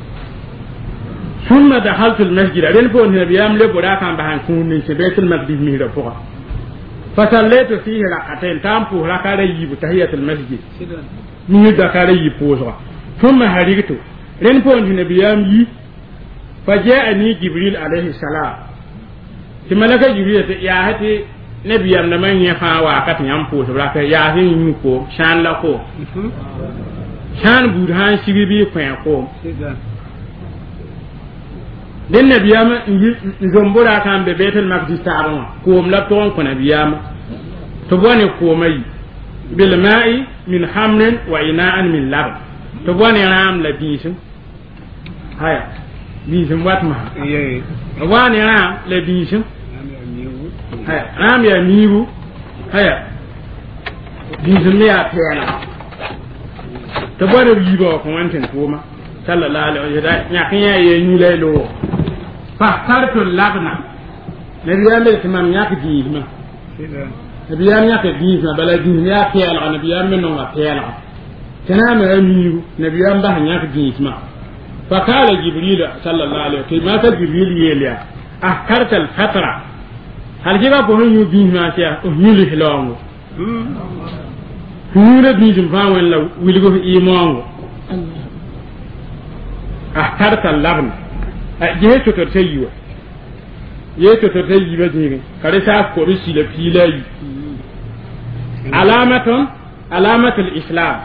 ثم دخلت المسجد رين فون نبيام لي بودا كان بهان كون في بيت المقدس ميرا فوق فصليت فيه ركعتين تامبو ركعه يجيب تحيه المسجد مي دكار يبوزوا ثم هريت رين فون نبيام يي فجاءني جبريل عليه السلام ثم لك جبريل يا هتي نبيام نمان يفا وقت يام بوز ركعه يا هين يكو شان لاكو شان بودان سيبي كو den nabiyama zombora kan be betel makdis taron ko la ton ko nabiyama to bone ko mai bil ma'i min hamlin wa ina'an min lab to bone ram la bisin haya bisin watma ye wani ram la bisin haya ram ya miru haya bisin ya pena to bone yibo ko wanten ko ma sallallahu alaihi wasallam ya kinya ye nyule lo فاخترت اللغنة نبيام الكمام ياك ديهما نبيام ياك ديهما بلا ديهما ياك يالغ نبيام منه يالغ تنام أمير نبيام بها ياك ديهما فقال جبريل صلى الله عليه وسلم ما جبريل يليا أحكرت الفترة هل جيبا بهن يديهما كيا أهيله لونغ هيولا ديهما فاوين لو ويلغو إيمانغ أحكرت اللغنة je to tayiwa ye to tayiwa je kare sa ko risi la filai alamatul islam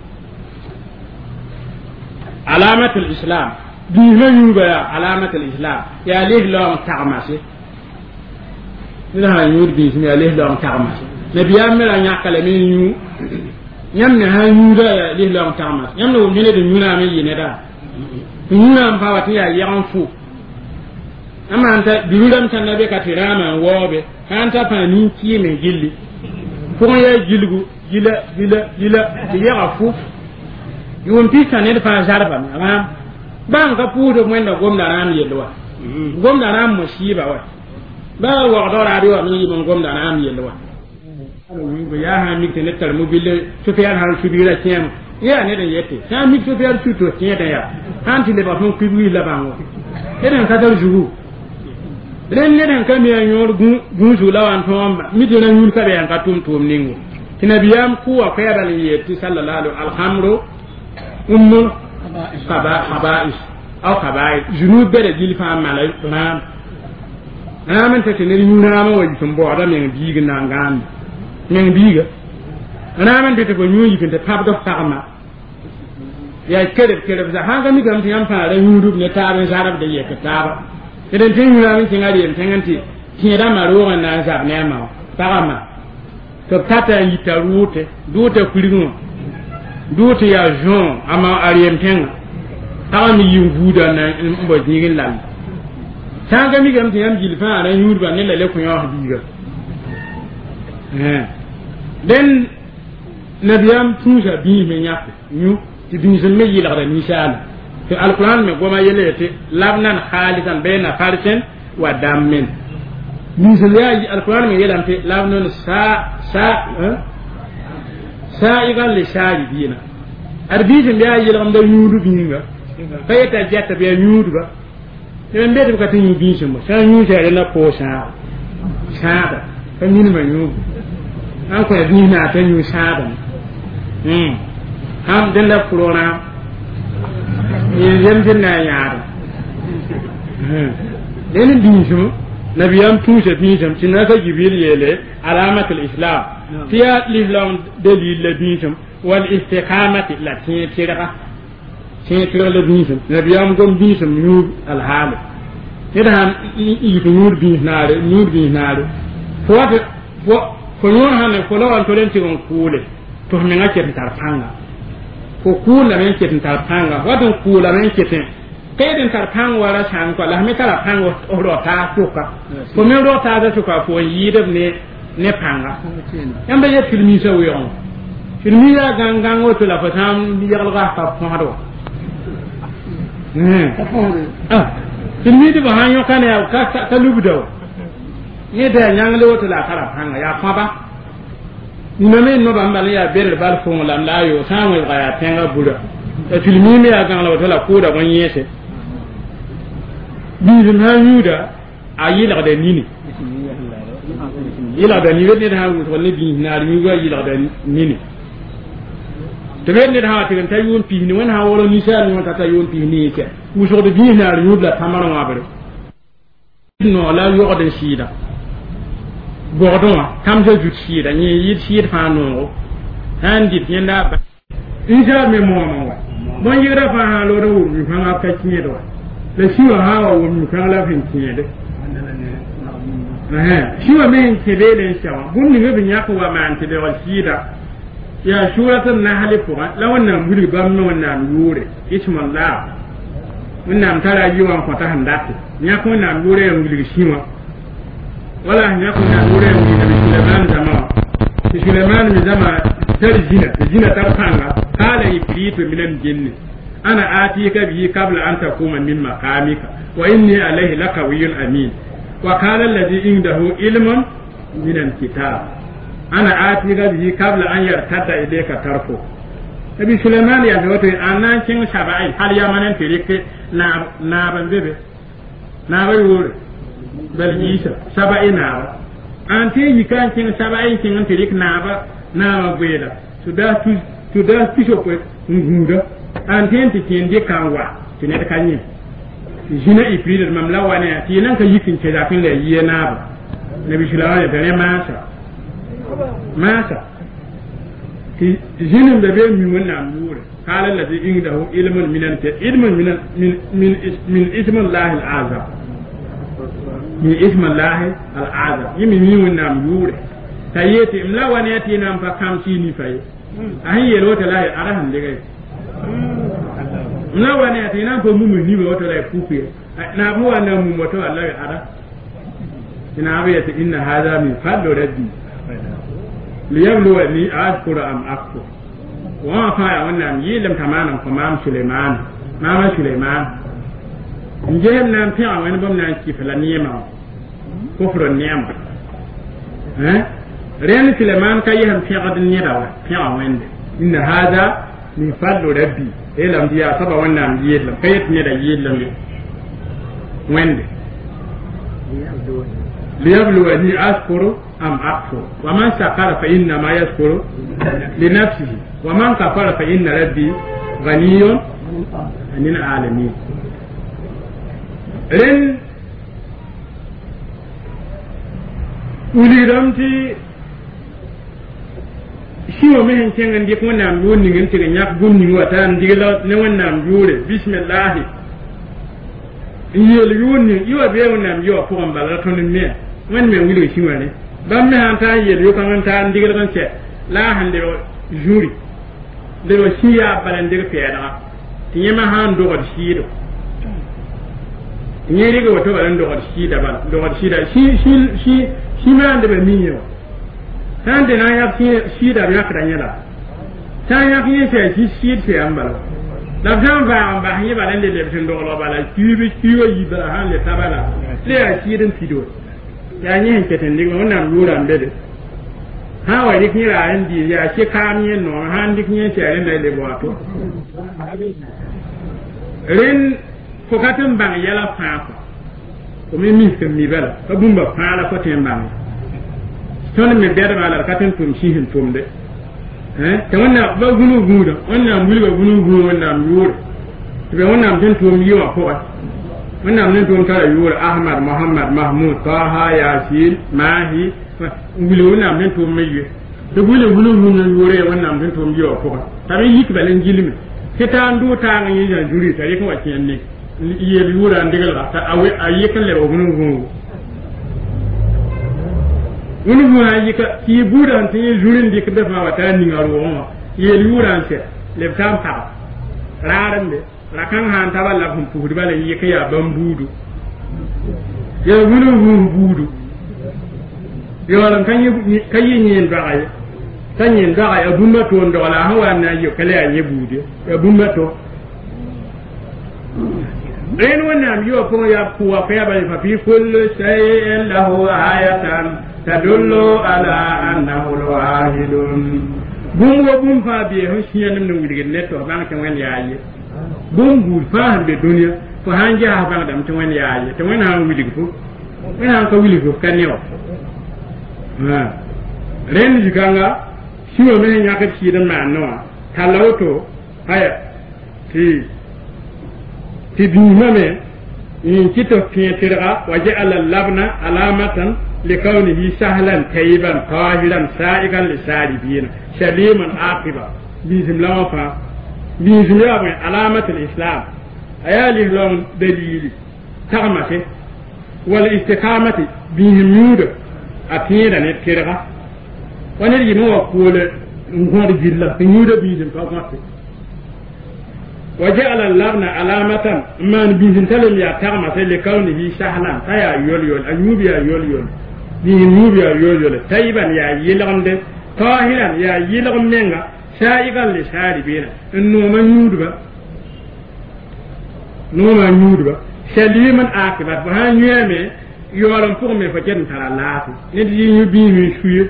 dina yuba alamatul islam ya lih la ta'masi ila yur bi ya lih la ta'masi nabiyam mera nya kalame yu nyam ne ha yuda ya lih la ta'masi nyam no mene de nyuna me yene da nuna mpawati ya yanfu ama anta birulam tannabe katirama wobe anta pani kime gilli ko ya gilgu gila ya afu yum pika ne fa jarba ma ban ka pudo mwenda gomna ram yelwa gomna ram musiba wa ba wa dora riwa mi mon gomna ram yelwa ya ha mi tene tar mobile to fi han subira kiyam ya ne da yete sa mi to fi tuto tiya da ya anti le ba fon kibri la bango eden ka dal jugu ren ne den kam ya nyor gunju lawan to amba mi de nan yul ka be an ka tum ningo tinabiyam ku wa fa ya dal yete sallallahu alaihi alhamru ummu khaba'is aw khaba'is junub bere dil fa malay ram amen te ne nyuna ma waji tumbo ada men biga nangan men biga amen te ko nyuyi finte tabdo fama ya kede za hanga mi gam tiam fa ra yurub ne taben zarab de yeke taba eden tin yura min tingali en tanganti kida maro na zab ne ma tagama to tata yita dute kulingo dute ya jon ama ariem tenga tawami yunguda na mbo jingin lan tanga mi gam tiam jilfa ra yurba ne le ko yo biga den nabiyam tuja bi me nyap ñu ti binjin me yila da misal fi alquran me goma yelete labnan khalisan bayna farsin wa dammin binjin ya alquran me yelam te labnan igan li sharibina arbijin ya yelam da yudu binga fayta jatta be yudu ba ne mbede ko tin binjin mo sa ñu jere na ko sa ka min ma ñu an ko ni na ta ñu sa ham den la flora yem den na yaar den dinjum nabiyam tuja dinjum tinaka jibril yele alamatul islam fiya l'islam dalil la dinjum wal istiqamati la tira la dinjum nabiyam gom dinjum ñu al hal idan yi nur bi naare ko ñoon hane ko lawan to len ti on kuule to me ngake tar panga ko kuula men ke tar panga wadon kuula men ke ten kaydin tar pang wala san ko la me tara pang o rota tuka ko me rota da tuka ko yidab ne panga yamba ye filmi sa wiyon filmi ya gangang o to la fatam bi yagal ga ka fado filmi di ba hanyo kana ya ka lubdo ni da nyangle o to la kala panga ya fa ba ni me no ba mbale ya bere bal fo lam la yo samu ga ya tenga buda filmi me ya gangang la to la ko da gon yete bi na yuda ayila da nini yila da ni wedde ha wala bi na ni ga yila da nini to wedde ha te tan yun pi ni wona wala ni sa ni wata yun pi ni ke wuso de bi na yuda tamara ngabre no la yo da sida gordon kam je jut sida ni yit sida fa no handi yenda ba inja me mo mo yira fa ha lo do wu fa nga ka kinye do le shiwa hawa wu fa la fin kinye de shiwa men kebele shawa bunni be nyako wa man te de wal sida ya shuratan na halifu la wannan guri bam no wannan yure ismallah wannan tara yiwan ko ta handate nyako na yure en guri shiwa wala nyako na yure en guri Suleiman zama Suleiman mi zama tarjina tarfanga qala ibritu min al-jinn ana atika bihi qabla an takuma min maqamika wa inni alayhi lakawiyyun amin وقال الذي عنده علم من الكتاب أنا آتيك به قبل أن يرتد إليك طرفه نبي سليمان يا زوجي أنا كين شبعي هل يمنن تريك نابن بيبي نابن يور بل يسا شبعي نابا أنت يكان كين شبعي كين تريك نابا بيدا سدا تشوف نغودا أنت كين دي كانوا تنيت كانين jina ifrid mamla wane ti nan ka yikin ce da kin le yena ba nabi shulawa da ne masa ti jinin da be mi wannan nure qala allazi indahu ilmun minan ta ilmun min ismi allah al-azam min ismi allah al-azam yimi mi wannan nure tayyati imla wane ti nan fa kam shi ni fayi ahiye lota lahi arahan digai na wani ati na ko mumu ni ba wata lai kufi na mu wannan mu moto Allah ya ara ina abu yata inna hadha min fadli rabbi liyabluwani ashkuru am akfur wa fa ya wannan yilam tamanan kuma Suleiman mama Suleiman injem nan fi a wani bam nan ki fala niyama kufru niyama ren Suleiman kai han fi gadin niyada fi a wanda inna hadha min fadli rabbi elam dia saba wannan yelam kayet ne da yelam ne wende liyabluwani ashkuru am akfur wa man shakara fa inna ma yashkuru li nafsihi wa man kafara fa inna rabbi ghaniyun 'anil 'alamin ren uliramti shiwa mehen kengan dik wannan yoni ngin tiga nyak gunni wata ndigala ne wannan jure bismillah yel yoni yiwa be wannan yiwa ko mbala ton ne wan me ngilo shiwa ne bam me hanta yel yo kan ta ndigala kan ce la hande juri de ro shiya balan de peeda tinyema han do god shido nyeri go to balan do god shida bal do god shida shi ma ande be minyo tande na ya fi da ya kada nyala ta ya fi sai shi ce an bala da kan ba hanye ba dan da tin do lo bala kiwo yi da han le tabala le ya shi din fido ya nyi hen keten diga wannan lura mbede ha wa dik ni ra andi ya shi kam yen no han dik ni ce ren da le bo ato ren ko katum bang yala fa ko mi mi bala ko bumba fa la ko tem bang ton me beda mala katen tum shihin tum de te wonna ba gunu gudo wonna mulba gunu gudo wonna yur be wonna den tum yiwa ko wonna men tum kala yur Ahmad Muhammad Mahmud Taha Yasin Mahi ngulu wonna men tum meyi de gulu gunu yure wonna men tum yiwa ko tabe yik balen jilimi kita ndu ta ngi jan juri tare ko wakin ne yel yura ndigal ta awe ayyukan le gunu gudo wani buha yi ka ki budan tin yi jurin dik da fa wata ni ngaro ma ye luran se le tam pa raran de la kan han taballa hum puhudi bale yike ya bambudu ya wulu budu yo lan kan yi nyen dagaye kan yin daga ya bumma to ndo la hawa na yo kale ya yebude ya bumma to ren wannan yo ko ya kuwa fa ya bari fa fi kulli shay'in lahu ayatan tadullu ala annahu al-wahidun bum wo bum fa bi ho shiyan nim wudi netto ban kan wen yaaye bum bu fa be dunya ko hanje ha ban dam to wen yaaye to wen ha wudi ko wen ha ko wili ko kan yo ha ren jikanga shiwo me nyaka ci dan ma no talawto haya ti dumame in kito fietira waja'ala al-labna alamatan likawnihi sahlan tayyiban tahiran sa'igan lisaribina shaliman aqiba bizim lawafa bizim yawe alamatul islam ayali lon dalili ta'mate wal istiqamati bihim yuda atira ne tira wani yi mawa kole ngor jilla yuda bizim ka mate وجعل اللبن علامة من بيزن تلم يا تغمة لكونه سهلا تيا يول يول أنيوبيا يول يول بينيوبيا يول يول تيبا يا يلغم ده طاهرا يا يلغم منغا سائقا لساربين النوم يودبا نوم يودبا سليما عاقبا فهان يامي يولم فوق فجن ترى لاتي ندي يبين شويه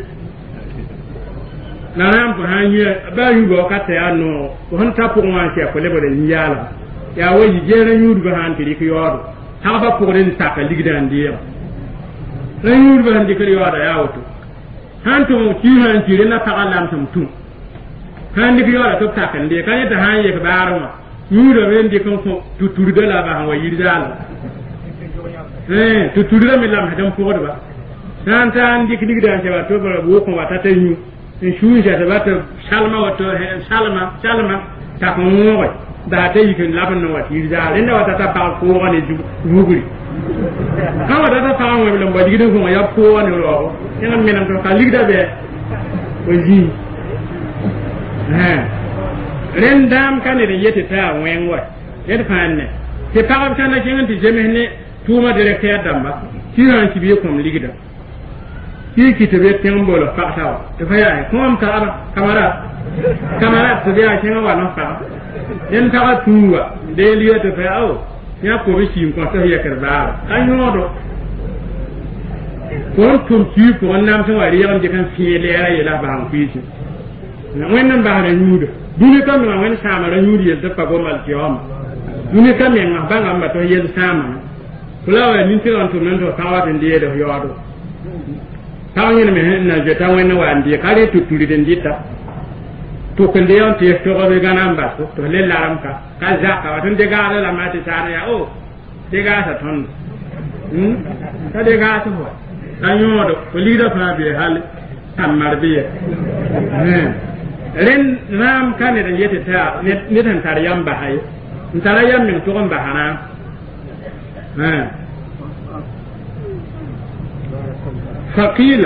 nanam ko hanye ba yugo kata ya no ko hon tapu ma ke ko lebo de nyala ya waji jere nyudu ba han tiri ko yodo ha ba ko den taka ligida ndiya ran nyudu ba han de ko yodo ya woto han to ki han tiri na taka lam tum tum han de ko yodo to taka ndiya kan ta hanye ko barama nyudu ben de ko tuturu de la ba han wayi dal tuturu de mi lam hadam ko do ba han ta andi ko ligida ba to ba wo ko wata tay nyu shuja da bata salma wato salma ta ko da ta yi kan laban no wati da inda wata ta ba ko wani juguri kawa da ta fa wani lamba gidan ko ya ko wani ro ina menan to ka ligda be oji ren dam kan ne yete ta wen wa yete fanne te pa ka na kin ti jemene tuma directeur damba kiran ki biye kom ligda ki tabe tembolo fatawa to fa ya ko am kamara to ya kin wa no fa en ta tuwa de liyo to fa o ya ko bi shi ko to ya karba kan yodo ko tum ki ko nam to wari yam de kan fi le ya ya ba han fi shi na wannan ba da nyudo duni kam na wannan sama da nyudi ya da ko mal kiyama duni kam en ba ngam ba to yel sama kulawa ni tiran to nan to tawa den de do yodo tawon me na je tawon na wandi kare tuturi den dita to kende on te to go gana mba to le laram ka za ka waton de ga la mate sana ya o de ga sa ton ka de ga to ho anyo do ko lida fa be hal tamar be ren ram kan ne yete ta ne tan tar yamba hay ntara yam min to gamba hana فقيل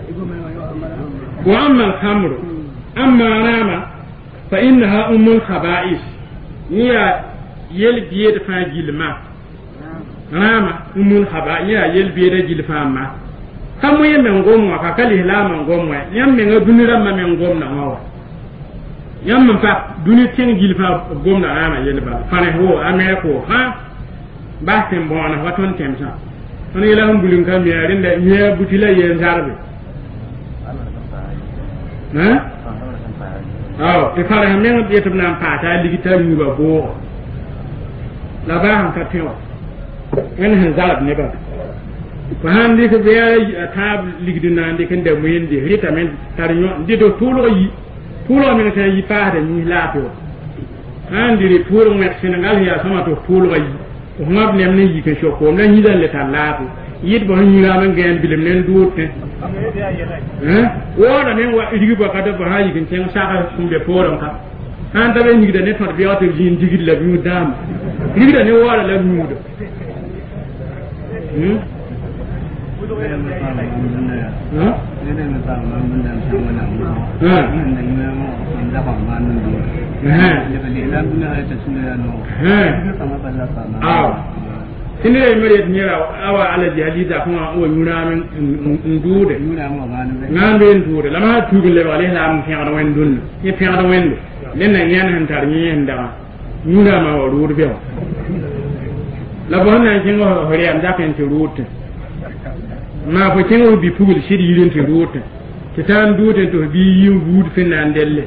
وأما الخمر أما رامة فإنها أم الخبائث هي يلبيد فاجلما رامة أم الخبائث هي يلبيد جلفاما كم يمن قوم وكاله لا من قوم يمن دنيا ما من قوم نعوا يمن فا دنيا تين جلفا قوم نعما يلبا فنهو أمريكو ها بحث بوانا وطن تمسا ani la hum bulun kam ya rinda nya butila yen zarbe te fara ham ne yetum nam pata ligita ni ba bo la ba ham ka tewa en han zarbe ne ba ko han di ko be tab ligdina ndi kan de muyindi rita men tar nyo ndi do tulo men tan yi pa de ni la to han di tulo men Senegal ya sama to tulo yi ko ngab nem ne yi ke shoko na ni dal le talatu yit bo ni la man gen bilim nen duute wona men wa digi bo kada ba hayi kin ten saka sumbe poram ka han da ben ni da ne fat biya to jin digi la bi dam ni da ne wala la mu do sini da mere nyira awa ala jihadi da kuma o nyura min ndude ngambe ndude lama tugule wale la am fi'ara wendun ni fi'ara wendu nenna nyan han tar nyi nda nyura ma o ruur be la bonna jingo hore am da kan ti ruute ma ko jingo bi pugul shiri yirin ti ruute ti tan duute to bi yim buud finna ndelle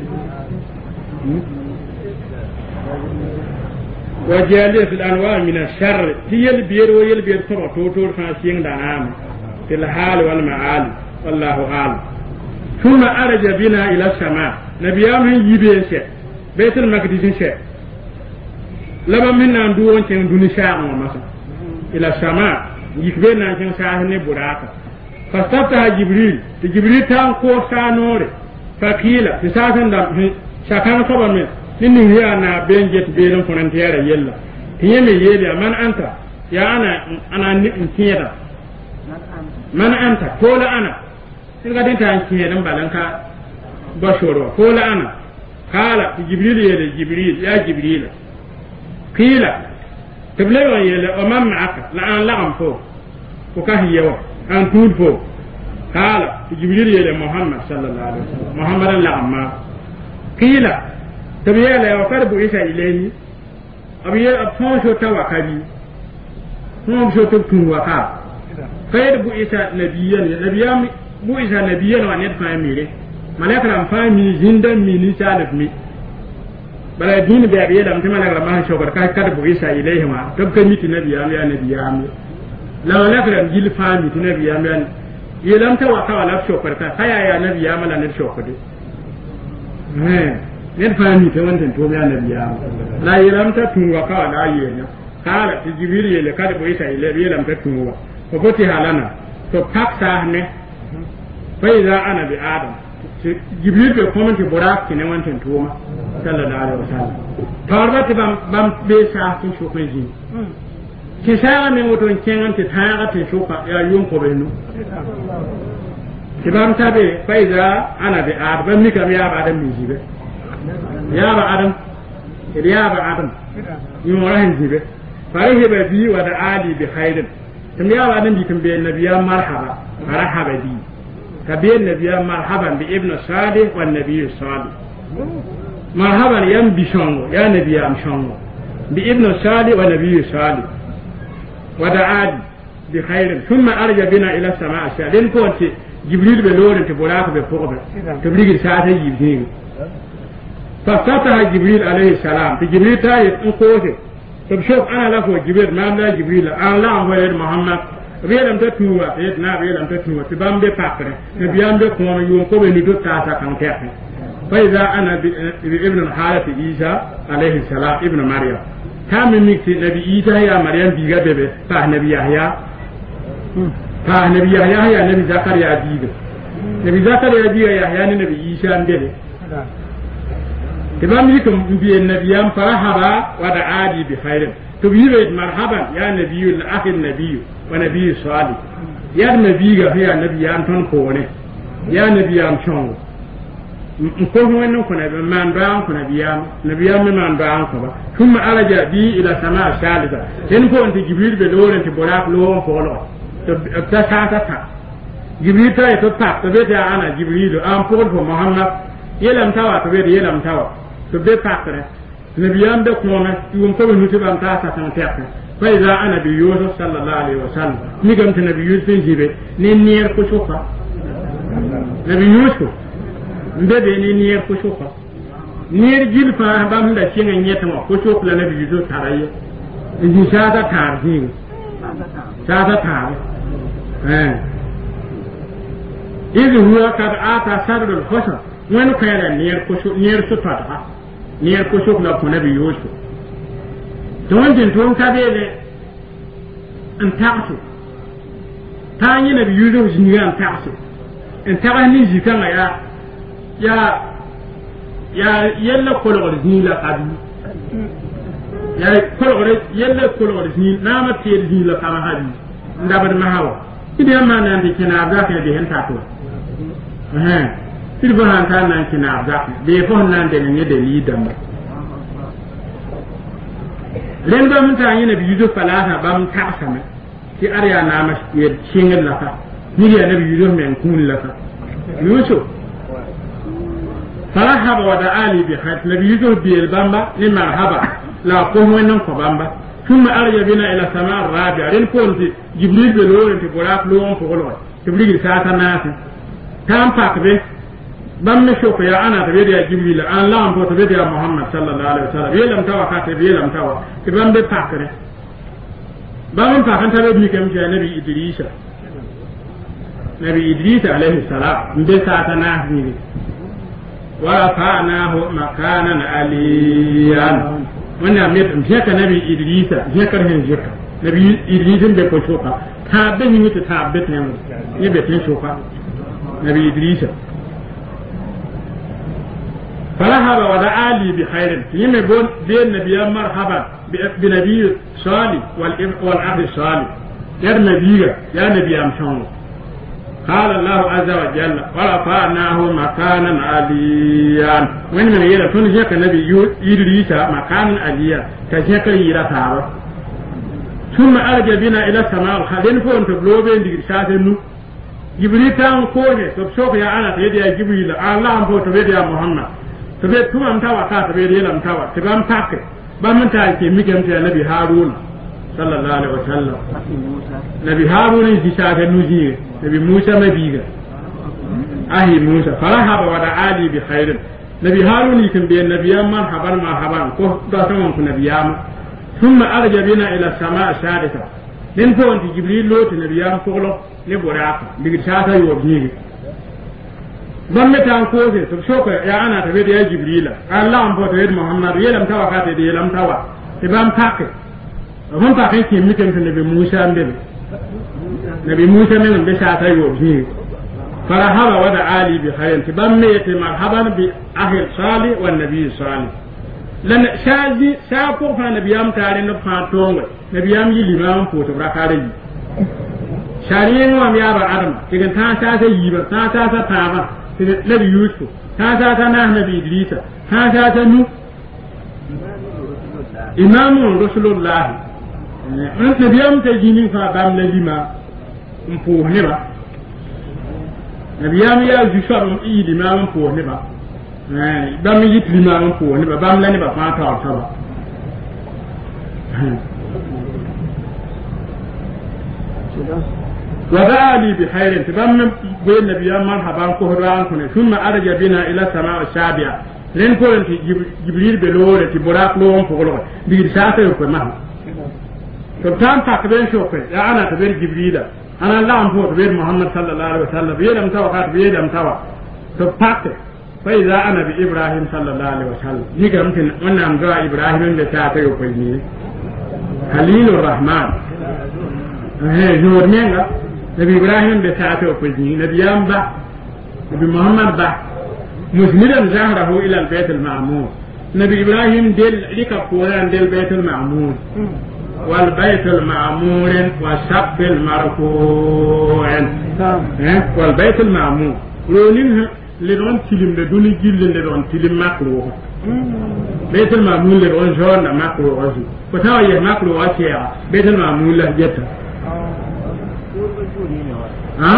وجعل في الأنواع من الشر هي البير وهي البير ترى توتور فاسين دعام في الحال والمعال والله أعلم ثم أرج بنا إلى السماء نبيام يبين شيء بيت المقدس شيء لما منا ندور كن دون شاء مثلا إلى السماء يكبرنا كن ساهن براك فاستفتح جبريل تان كو سانور فقيل في ساهن دم شكان صبر nini hiya na benjet belon frontiere yella tiyeme yeli man anta ya ana ni kiyada man anta kola ana singa dinta an kiyadan balanka bashoro kola ana kala jibril yele ya jibril qila tablayo yele o man ma'aka la an la'am fo ko ka hiyawa an tud fo kala jibril yele muhammad sallallahu alaihi wasallam muhammadan la'amma qila tabiya la wakar bu isa ilayhi abiya afon sho tawakali hum sho tun waka kayr bu isa nabiyan bu isa nabiyan wa net famire malaka ram fami zindan mi ni salaf mi bala din be abiya dam tama la ma sho ka kad bu isa ilayhi ma tabkan miti nabiyan ya nabiyan la malaka ram jil fami ti nabiyan ya yelam tawaka wala sho ka kaya ya nabiyan mala net sho ko de net fami te wonten to ya nabiya la yelam ta tunwa ka la yenya kala ti jibril yele kada bo isa ile yelam ta tunwa ko boti halana to paksa ne fa ana bi adam jibril be ko monti borak ne wonten to ma sallallahu alaihi wasallam tarbati bam be sa tin sho ko ji ki sa ne woton kengante ta ta sho ka ya yon ko be no kibam tabe fa ana bi adam mi kam ya ba adam mi jibe يا بعدم يا بعدم يمرهن جيبه فرهب بي ودعالي بخير تم يا بعدم بي تم بي النبي مرحبا بي تبي النبي مرحبا بابن صالح والنبي الصالح مرحبا يم بشونغو يا نبي ام شونغو بابن صالح والنبي صالح ودعالي بخير ثم ارجع بنا الى السماء الشادين كنت جبريل بلورن تبولاك بفوق تبليغ ساعه يجيب ففتح جبريل عليه السلام جبريل تايت انقوته تبشوف انا لفو جبريل ما لا جبريل انا لا هو محمد بيلم تتوا يتنا بيلم تتوا تبام دي فاكره نبيام دي كون يوم كو بني دو تاسا كان كيف فاذا انا بابن الحارث عيسى عليه السلام ابن مريم كان ميكتي نبي عيسى يا مريم بيغا بيبي فا نبي يحيى يا نبي زكريا بيغا نبي زكريا بيغا يحيى نبي عيسى اندبي تمام يكم بالنبي فرحبا ودعادي بخير تبيبت مرحبا يا نبي الاخ النبي ونبي صالح يا نبي هي نبي انتون كونه يا نبي ام شون نكون وين كنا من بان كنا بيام نبي ام من بان كبا ثم ارجع بي الى سماء الثالثه ان كنت جبريل بدور انت بولاك لو فولو تبتا جبريل تاي تبتا انا جبريل ام فول محمد yelam tawa to be yelam tawa to be pakre nabiyam be kona yum ko nuti bam ta sa tan tekka fa iza ana bi yusuf sallallahu alaihi wasallam ni gam tan nabi yusuf jibe ni nier ko shofa nabi yusuf mbebe ni nier ko shofa nier jil fa bam da cinga nyeta mo ko shofa la nabi yusuf taraye ni shata tarhi shata tar izi huwa kad ata sadrul khusha wani kayara niyar su fata niyar kusur na kuna biyu su ta wajen tuwon ka bai da an taƙasu ta yi na biyu da wajen an taƙasu an taƙa ni jikan ya yalla kwalwar zinila kadu ya kwalwar yalla kwalwar zinila na mace da zinila kama hadu da ba da mahawa idan ma na da kina za ka yi da yan tatuwa tilba han kan nan kina abda be fo nan de ne de li damba len bam ta yi nabi yusuf falata bam ta sama ti arya na ma ye shingel la ka ni ya nabi yusuf men kun la ka yusuf farahaba wa da ali bi khat nabi yusuf bi al bamba ni marhaba la ko wannan ko bamba thumma arja bina ila sama rabi'a ren konti jibril be loren ti borak lon ko lon jibril sa ta nasi tam pak be bam me shoko ya ana ta be ya jibril an la am to be ya muhammad sallallahu alaihi wasallam yelam tawa ka te yelam tawa ti bam be pakre bam pa kan ta be ni kam je nabi idrisa alaihi salam be sa ta nasi ni wa fa'nahu makanan aliyan wannan me ka nabi idrisa je karhin jika nabi idrisin be ko shoka ta be ni ta be ne be tin shoka nabi idrisa فرحب ودعا لي بخير يمي بون دين نبي مرحبا بنبي صالح والأخ الصالح يا نبي يا نبي أمشون قال الله عز وجل ورفعناه مكانا عليا وين من يلا تنجيك نبي إدريس مكانا عليا تجيك يرى ثم أرجع بنا إلى السماء الخالين فون تبلوبين دي ساتنو جبريل تان كوني تبشوك يا أنا تيدي يا جبريل الله أمبو تبيدي يا محمد تبي توم توا كات تبي يلام توا تبام تاك بام تاك ميكم تي نبي هارون صلى الله عليه وسلم نبي هارون يشاك نوجي نبي موسى نبيغا اهي موسى فرحب ودعا لي بخير نبي هارون يكن بين نبي مرحبا كو داتون نبيام ثم ارجع بنا الى السماء السادسه لين فونت جبريل لوت نبيام فولو لبوراك بيغشاتا يوبني ban metan ko se to shoka ya ana ta be ya jibrila Allah an boto yed muhammad yelam tawa ka te yelam tawa te bam takke hon ta kai ke miken ne be musa ambe nabi musa men be sa ta yo bi farahaba wa da ali bi khayr te bam me te marhaban bi ahli salih wan nabi salih lan shazi sa ko fa nabiyam tare no fa tongo nabiyam yi limam ko to rakare yi shari'in wa ya ba adam kigan ta ta yi ba ta ba نبي يوسف هذا نبي إدريس هذا نو إمام رسول الله أنت بيوم تجيني فبام لما مفوه نبا نبيام يا جسر إيد ما مفوه نبا بام يجيت لما مفوه نبا بام لا نبا فاتا سبا ودعا لي بخير تبام بين نبي مرحبا كهران كن ثم أرجع بنا إلى السماء السابعة لين كون جبريل بلور تبراك لون فقولوا بيرساته يكون معه فبتام تقبل شوفه يا أنا تبين جبريل أنا لا أنفو تبين محمد صلى الله عليه وسلم بيدم توا كات بيدم توا فبتاك فإذا أنا بإبراهيم صلى الله عليه وسلم نيجا ممكن أن أمضى إبراهيم بساته يكون خليل الرحمن نور مينغا نبي إبراهيم بساعته وفجني نبي يامبا نبي محمد با مسندا ظهره إلى البيت المعمور نبي إبراهيم دل لك قرآن دل بيت المعمور والبيت المعمور والسقف المرفوع والبيت المعمور رونين لدون تلم لدون جيل لدون تلم مكروه بيت المعمور لدون جون مكروه فتاوى مكروه واسيا بيت المعمور له جتا ha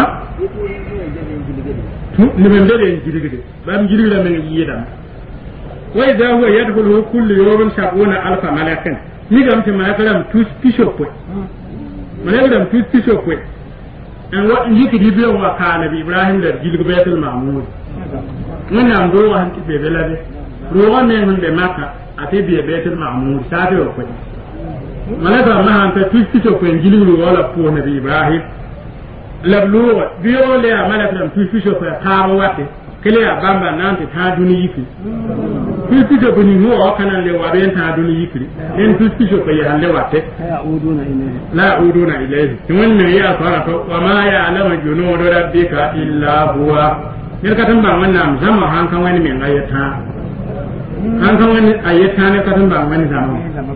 limen dede jirigide bam jirigila men yidam wa idha huwa yadkhulu kullu yawmin sab'una alfa malakan ni gam te malakaram tous pisopwe malakaram tous pisopwe en wa yiki dibe wa kana bi ibrahim da jirigi betul mamud ngana ndo wa hanti be belade ro wa men hunde makka ate bi betul mamud sabe o ko malaka ma han te tous pisopwe jirigi wala po nabi ibrahim labluwa biyo le amala tam tuisho fa tawo wate kele abamba nante ta duni yiki tuisho buni ho kana le wabe ta duni yiki en tuisho fa ya le wate la uduna ilayhi wannan ya fara to wa ma ya alama junudu rabbika illa huwa ne ka tamba wannan zama han kan wani men ayata han kan wani ayata ne ka tamba wani zama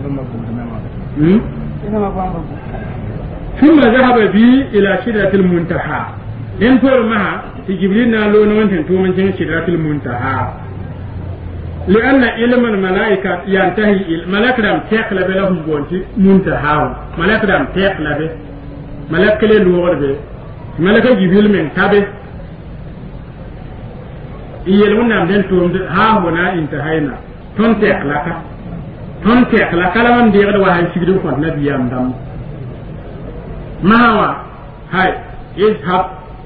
ثم ذهب بي إلى شدة المنتهى لين فور معها في جبريل نالو نوانتن تومن شدة المنتهى لأن علم الملائكة ينتهي ملك دم تقل بلهم بونتي منتهى ملك دم تقل به ملك للور به ملك جبريل من كبه يلون نام دين توم ها هنا انتهينا تنتق لك لمن ديغد وهاي سيدو فوت نبي ام دم ما هو هاي اذهب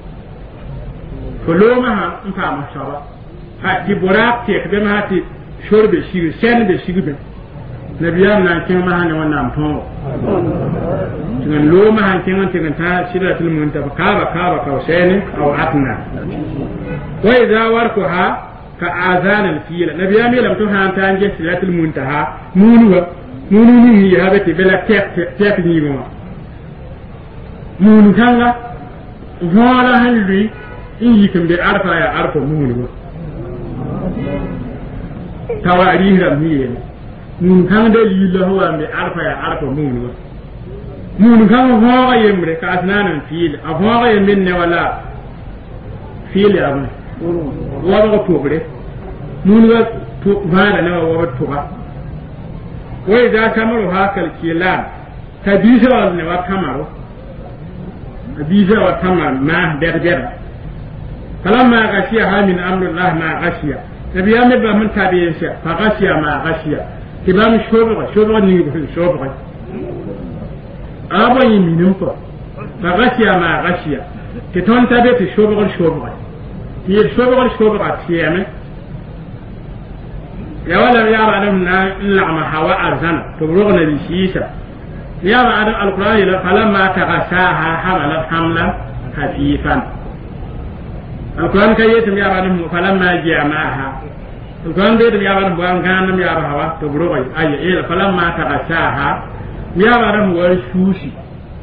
فلومها انفع مشابه هاي براك تيك بما هاتي شرب شيء سن بشيء به نبي ام نان ما هنا ونام تون تن لو ما هان تن تا سيدة المنتهى كابا كوسين او عتنا وإذا وركها كآذان الفيل نبي أمي لم تهان تانجي سيرة المنتهى مونو هي هذا تبلا تك نيما مونو كanga vola hanlui in yikum be arfa ya arfa munu tawari ram hiye mun kan da lilo huwa be arfa ya arfa munu kan voga yemre ka asnanan fil avoga yeminne wala fil ya abun waba togre mun ga to bana na waba toga wai da kamaru hakal kilan tabisa wal ne wa kamaru tabisa wa kamar ma berber falamma gashiya min amrullah ma gashiya nabi ya mabba mun tabiyin sa fa gashiya ma gashiya kibam shobo ni shobo abo yi minum ko fa gashiya ma gashiya ke ton tabe te shobo هي الشبغ عتيامه يا ولا يا بعدهم نعم هواء أرزنا تبرغنا للشيشة يا بعد القرآن فلما تغشاها حملت حملا خفيفا القرآن كيتم يا بعدهم فلما جمعها القرآن بيتم يا بعدهم وان كانم يا هواء تبرغي أي إيه فلما تغشاها يا بعدهم والشوشي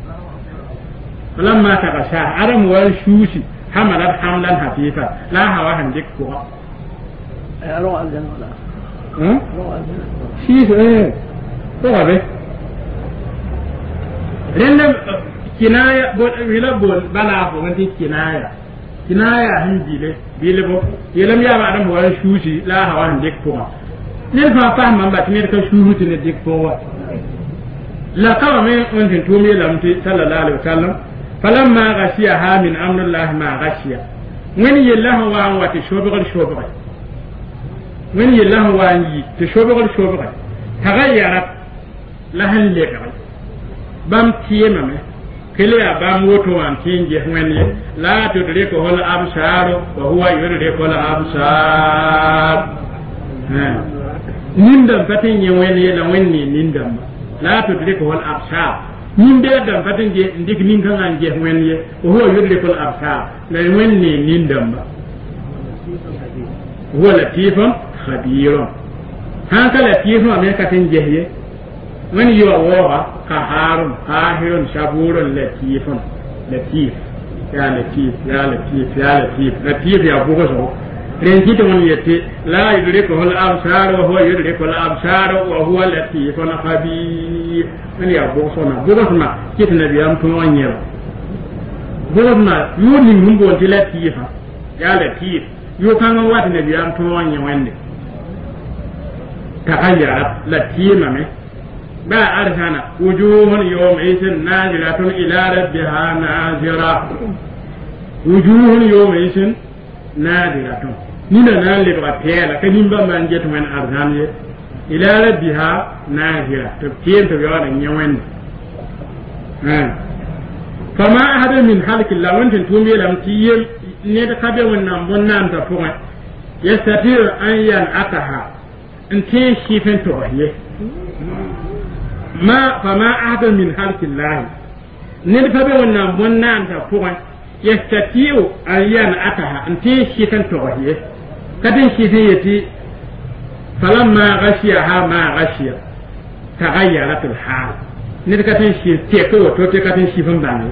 فلما تغشاها عدم والشوشي حملت حملا خفيفا لا هوا هندك كوا روى الجنة ولا روى الجنة شيء روى به رندم كناية ولا بول بلا بومنتي كناية هم بيله بو يلم يا بعدم هو شوشي لا هوا هندك كوا نلفا فهم من باتنير كشوشي تندك كوا لا كما من أنت تومي لمتي صلى الله عليه وسلم فلما غشيها من أمر الله ما غشيا من يله وان وتشوبغ من يله وان تشوبغ تغيرت لهن لغر بام تيمم كليا بام وتوان تينجه من لا تدركه الأبصار وهو يدرك الأبصار نندم فتن يوين لويني نندم لا تدركه الأبصار nin be dam fatin je ndik nin kan an je wenye o ho yudrikul absar la wenni nin damba huwa latifun khabirun han ka latifun me ka tin je ye wen yo wa ka harun qahirun shaburun latifun latif latif ya bugo ren kito won yete la yudrikul absar wa huwa yudrikul absar wa huwa latifun khabir من يا بوسونا بوسنا كيف النبي أم تونير بوسنا يوني من بول تلاتيفا يا لطيف يو كان وات النبي أم تونير وين تغير لطيف مامي با أرسانا وجوه يومئذ نازلة إلى ربها نازرة وجوه يومئذ نازلة نينا نالي بغتيلا كنيمبا من جت من أرسانية إلى ربها نازلة تبتين تبيوانا نيوان فما أحد من خلق الله وانت تومي لم تيل نتخبر ونام تفوق يستطيع أن ينعقها انتين شيفين توهيه فما أحد من خلق الله نتخبر ونام تفوق يستطيع أن ينعقها انتين شيفين توهيه كتن شيفين يتي فلما غشيها ما غشي تغيرت الحال نتكتن شي تيكو وتوتكتن شي فنباني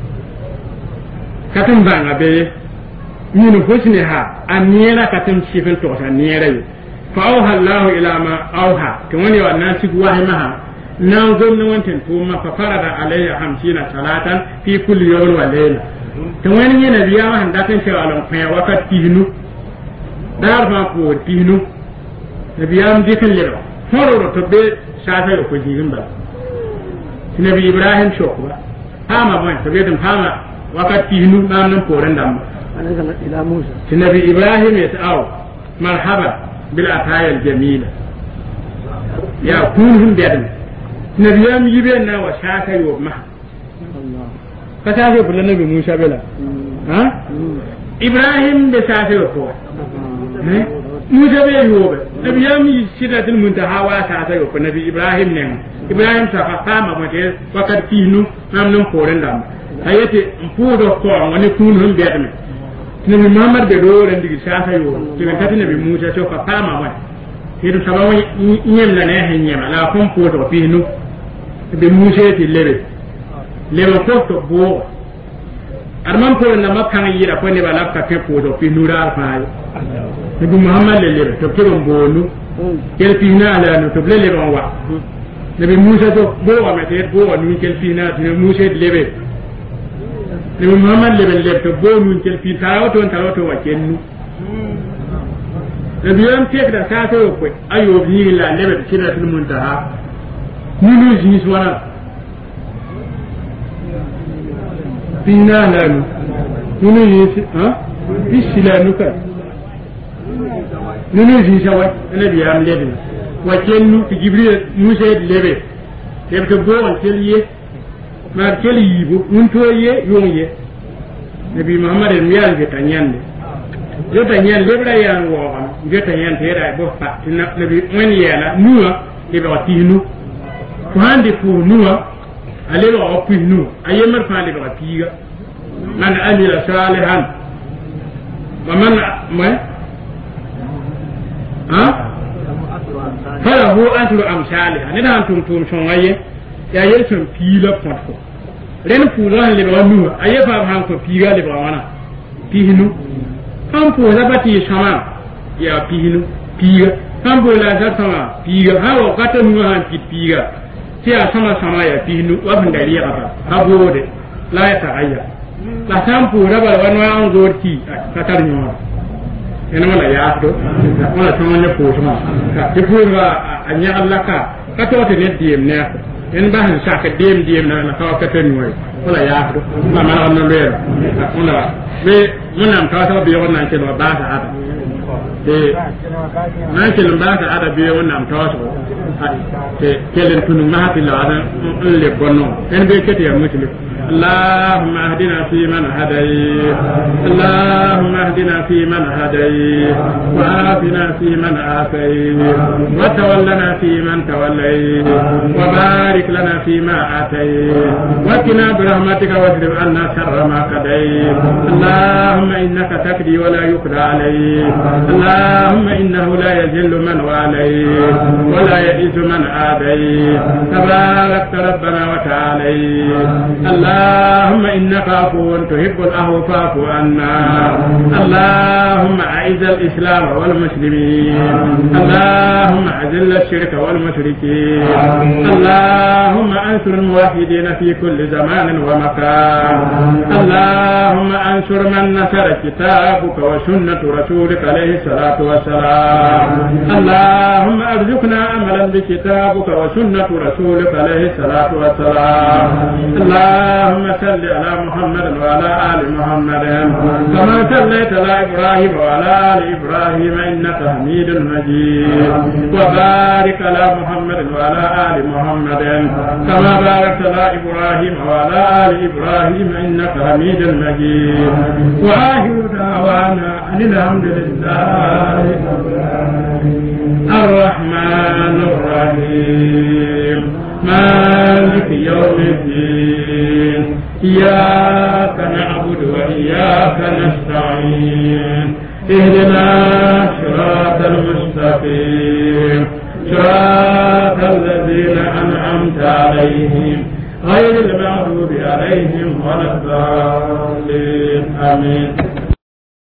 كتن بانا بي من حسنها أنيرا كتن شي فنتوسا نيرا فأوحى الله إلى ما أوحى كماني والناس وهمها نانظر نوانتن توما ففرض عليه 50 صلاة في كل يوم وليلة كماني نبيا وهن داتن شوالون فيا وقت تيهنو دار ما قول تيهنو nabiyam dikan lero horo to be shafa yo ko jigin ba nabi ibrahim shokwa hama ban to be dum hama wakati hinu nan poren dam أنا إلى موسى النبي إبراهيم يسأل مرحبا بالعطايا الجميلة يا كونهم بيدم النبي يوم يبينا وشاكا يوم فشاكا يقول النبي موسى بلا ها إبراهيم بشاكا يقول موسى بلا يوم النبي يوم يشتري المنتهى وشاكا يقول النبي إبراهيم نعم إبراهيم سافا مكير وقد فيه نم فورن دام ayete mpudo ko woni kunhum biyadme nabi muhammad be do ren digi safa yo to ben tati nabi musa to ka fama wa hidu sababu nyem la ne hen nyema la kom pudo pinu be musa ti lebe ko to bo arman ko na makkan yira ko ne bala ka pe pudo pinu ra fa nabi muhammad lebe to kiro bolu kel pina ala no to lebe wa nabi musa to bo wa mete bo wa nu kel pina nabi musa lebe ni muhammad le bel to bonu kel fi tawato wa kennu nabi yam tek da sa to ko ayo bi la lebe kira tul muntaha nunu ji suwana pinna lanu nunu ji ha bisila nuka nunu ji sawa nabi yam lebe wa kennu ti jibril musa lebe to bo kel ye ma keli yibu unto ye yonye nabi muhammad en miyal ge tanyande yo tanyan lebra yan wo kan ge tanyan te ra bo fa nabi on yela nuwa e ba tinu ko hande fu nuwa ale ba fu nu ayemar fa le ba tiga man amila salihan wa man ma ha falahu asru amsalih ne dan tum shongaye ya yeson pila potko ren puuran le ba nu aye fa han ko piga le ba wana pihinu kan po la bati sama ya pihinu piga kan po la sa sama piga ha wa kata nu han piga ti a sama ya pihinu wa ban dariya ba habode la ya ta'ayya la san po la ba wana an gorti katar nyo ena mala ya do wala sama ne po sama ti po ga anya allaka ka to te ne diem ne en ba han saka dem na ka ka tan moy wala ya do ma ma on leer ona be munam ka ta bi wona ke do ba ta ada de na ke lo ba ta ada bi wona ta so te kelen tunu ma ti la ada le bonno en be ke te muslim اللهم اهدنا فيمن هديت اللهم اهدنا فيمن هديت وعافنا فيمن عافيت وتولنا فيمن توليت وبارك لنا فيما آتيت وقنا برحمتك واصرف عنا شر ما قضيت اللهم إنك تقضي ولا يقضى عليك اللهم إنه لا يذل من واليت ولا يئس من عاديت تبارك ربنا وتعاليت اللهم إنك عفو تحب العفو فاعف عنا اللهم أعز الإسلام والمسلمين اللهم أذل الشرك والمشركين اللهم أنصر الموحدين في كل زمان ومكان اللهم أنصر من نصر كتابك وسنة رسولك عليه الصلاة والسلام اللهم أرزقنا عملا بكتابك وسنة رسولك عليه الصلاة والسلام اللهم صل على محمد وعلى آل محمد كما صليت على إبراهيم وعلى آل إبراهيم إنك حميد مجيد وبارك على محمد وعلى آل محمد كما باركت على إبراهيم وعلى آل إبراهيم إنك حميد مجيد وآخر دعوانا أن الحمد لله الرحمن الرحيم مالك يوم الدين إياك نعبد وإياك نستعين اهدنا صراط المستقيم صراط الذين أنعمت عليهم غير المغضوب عليهم ولا الضالين آمين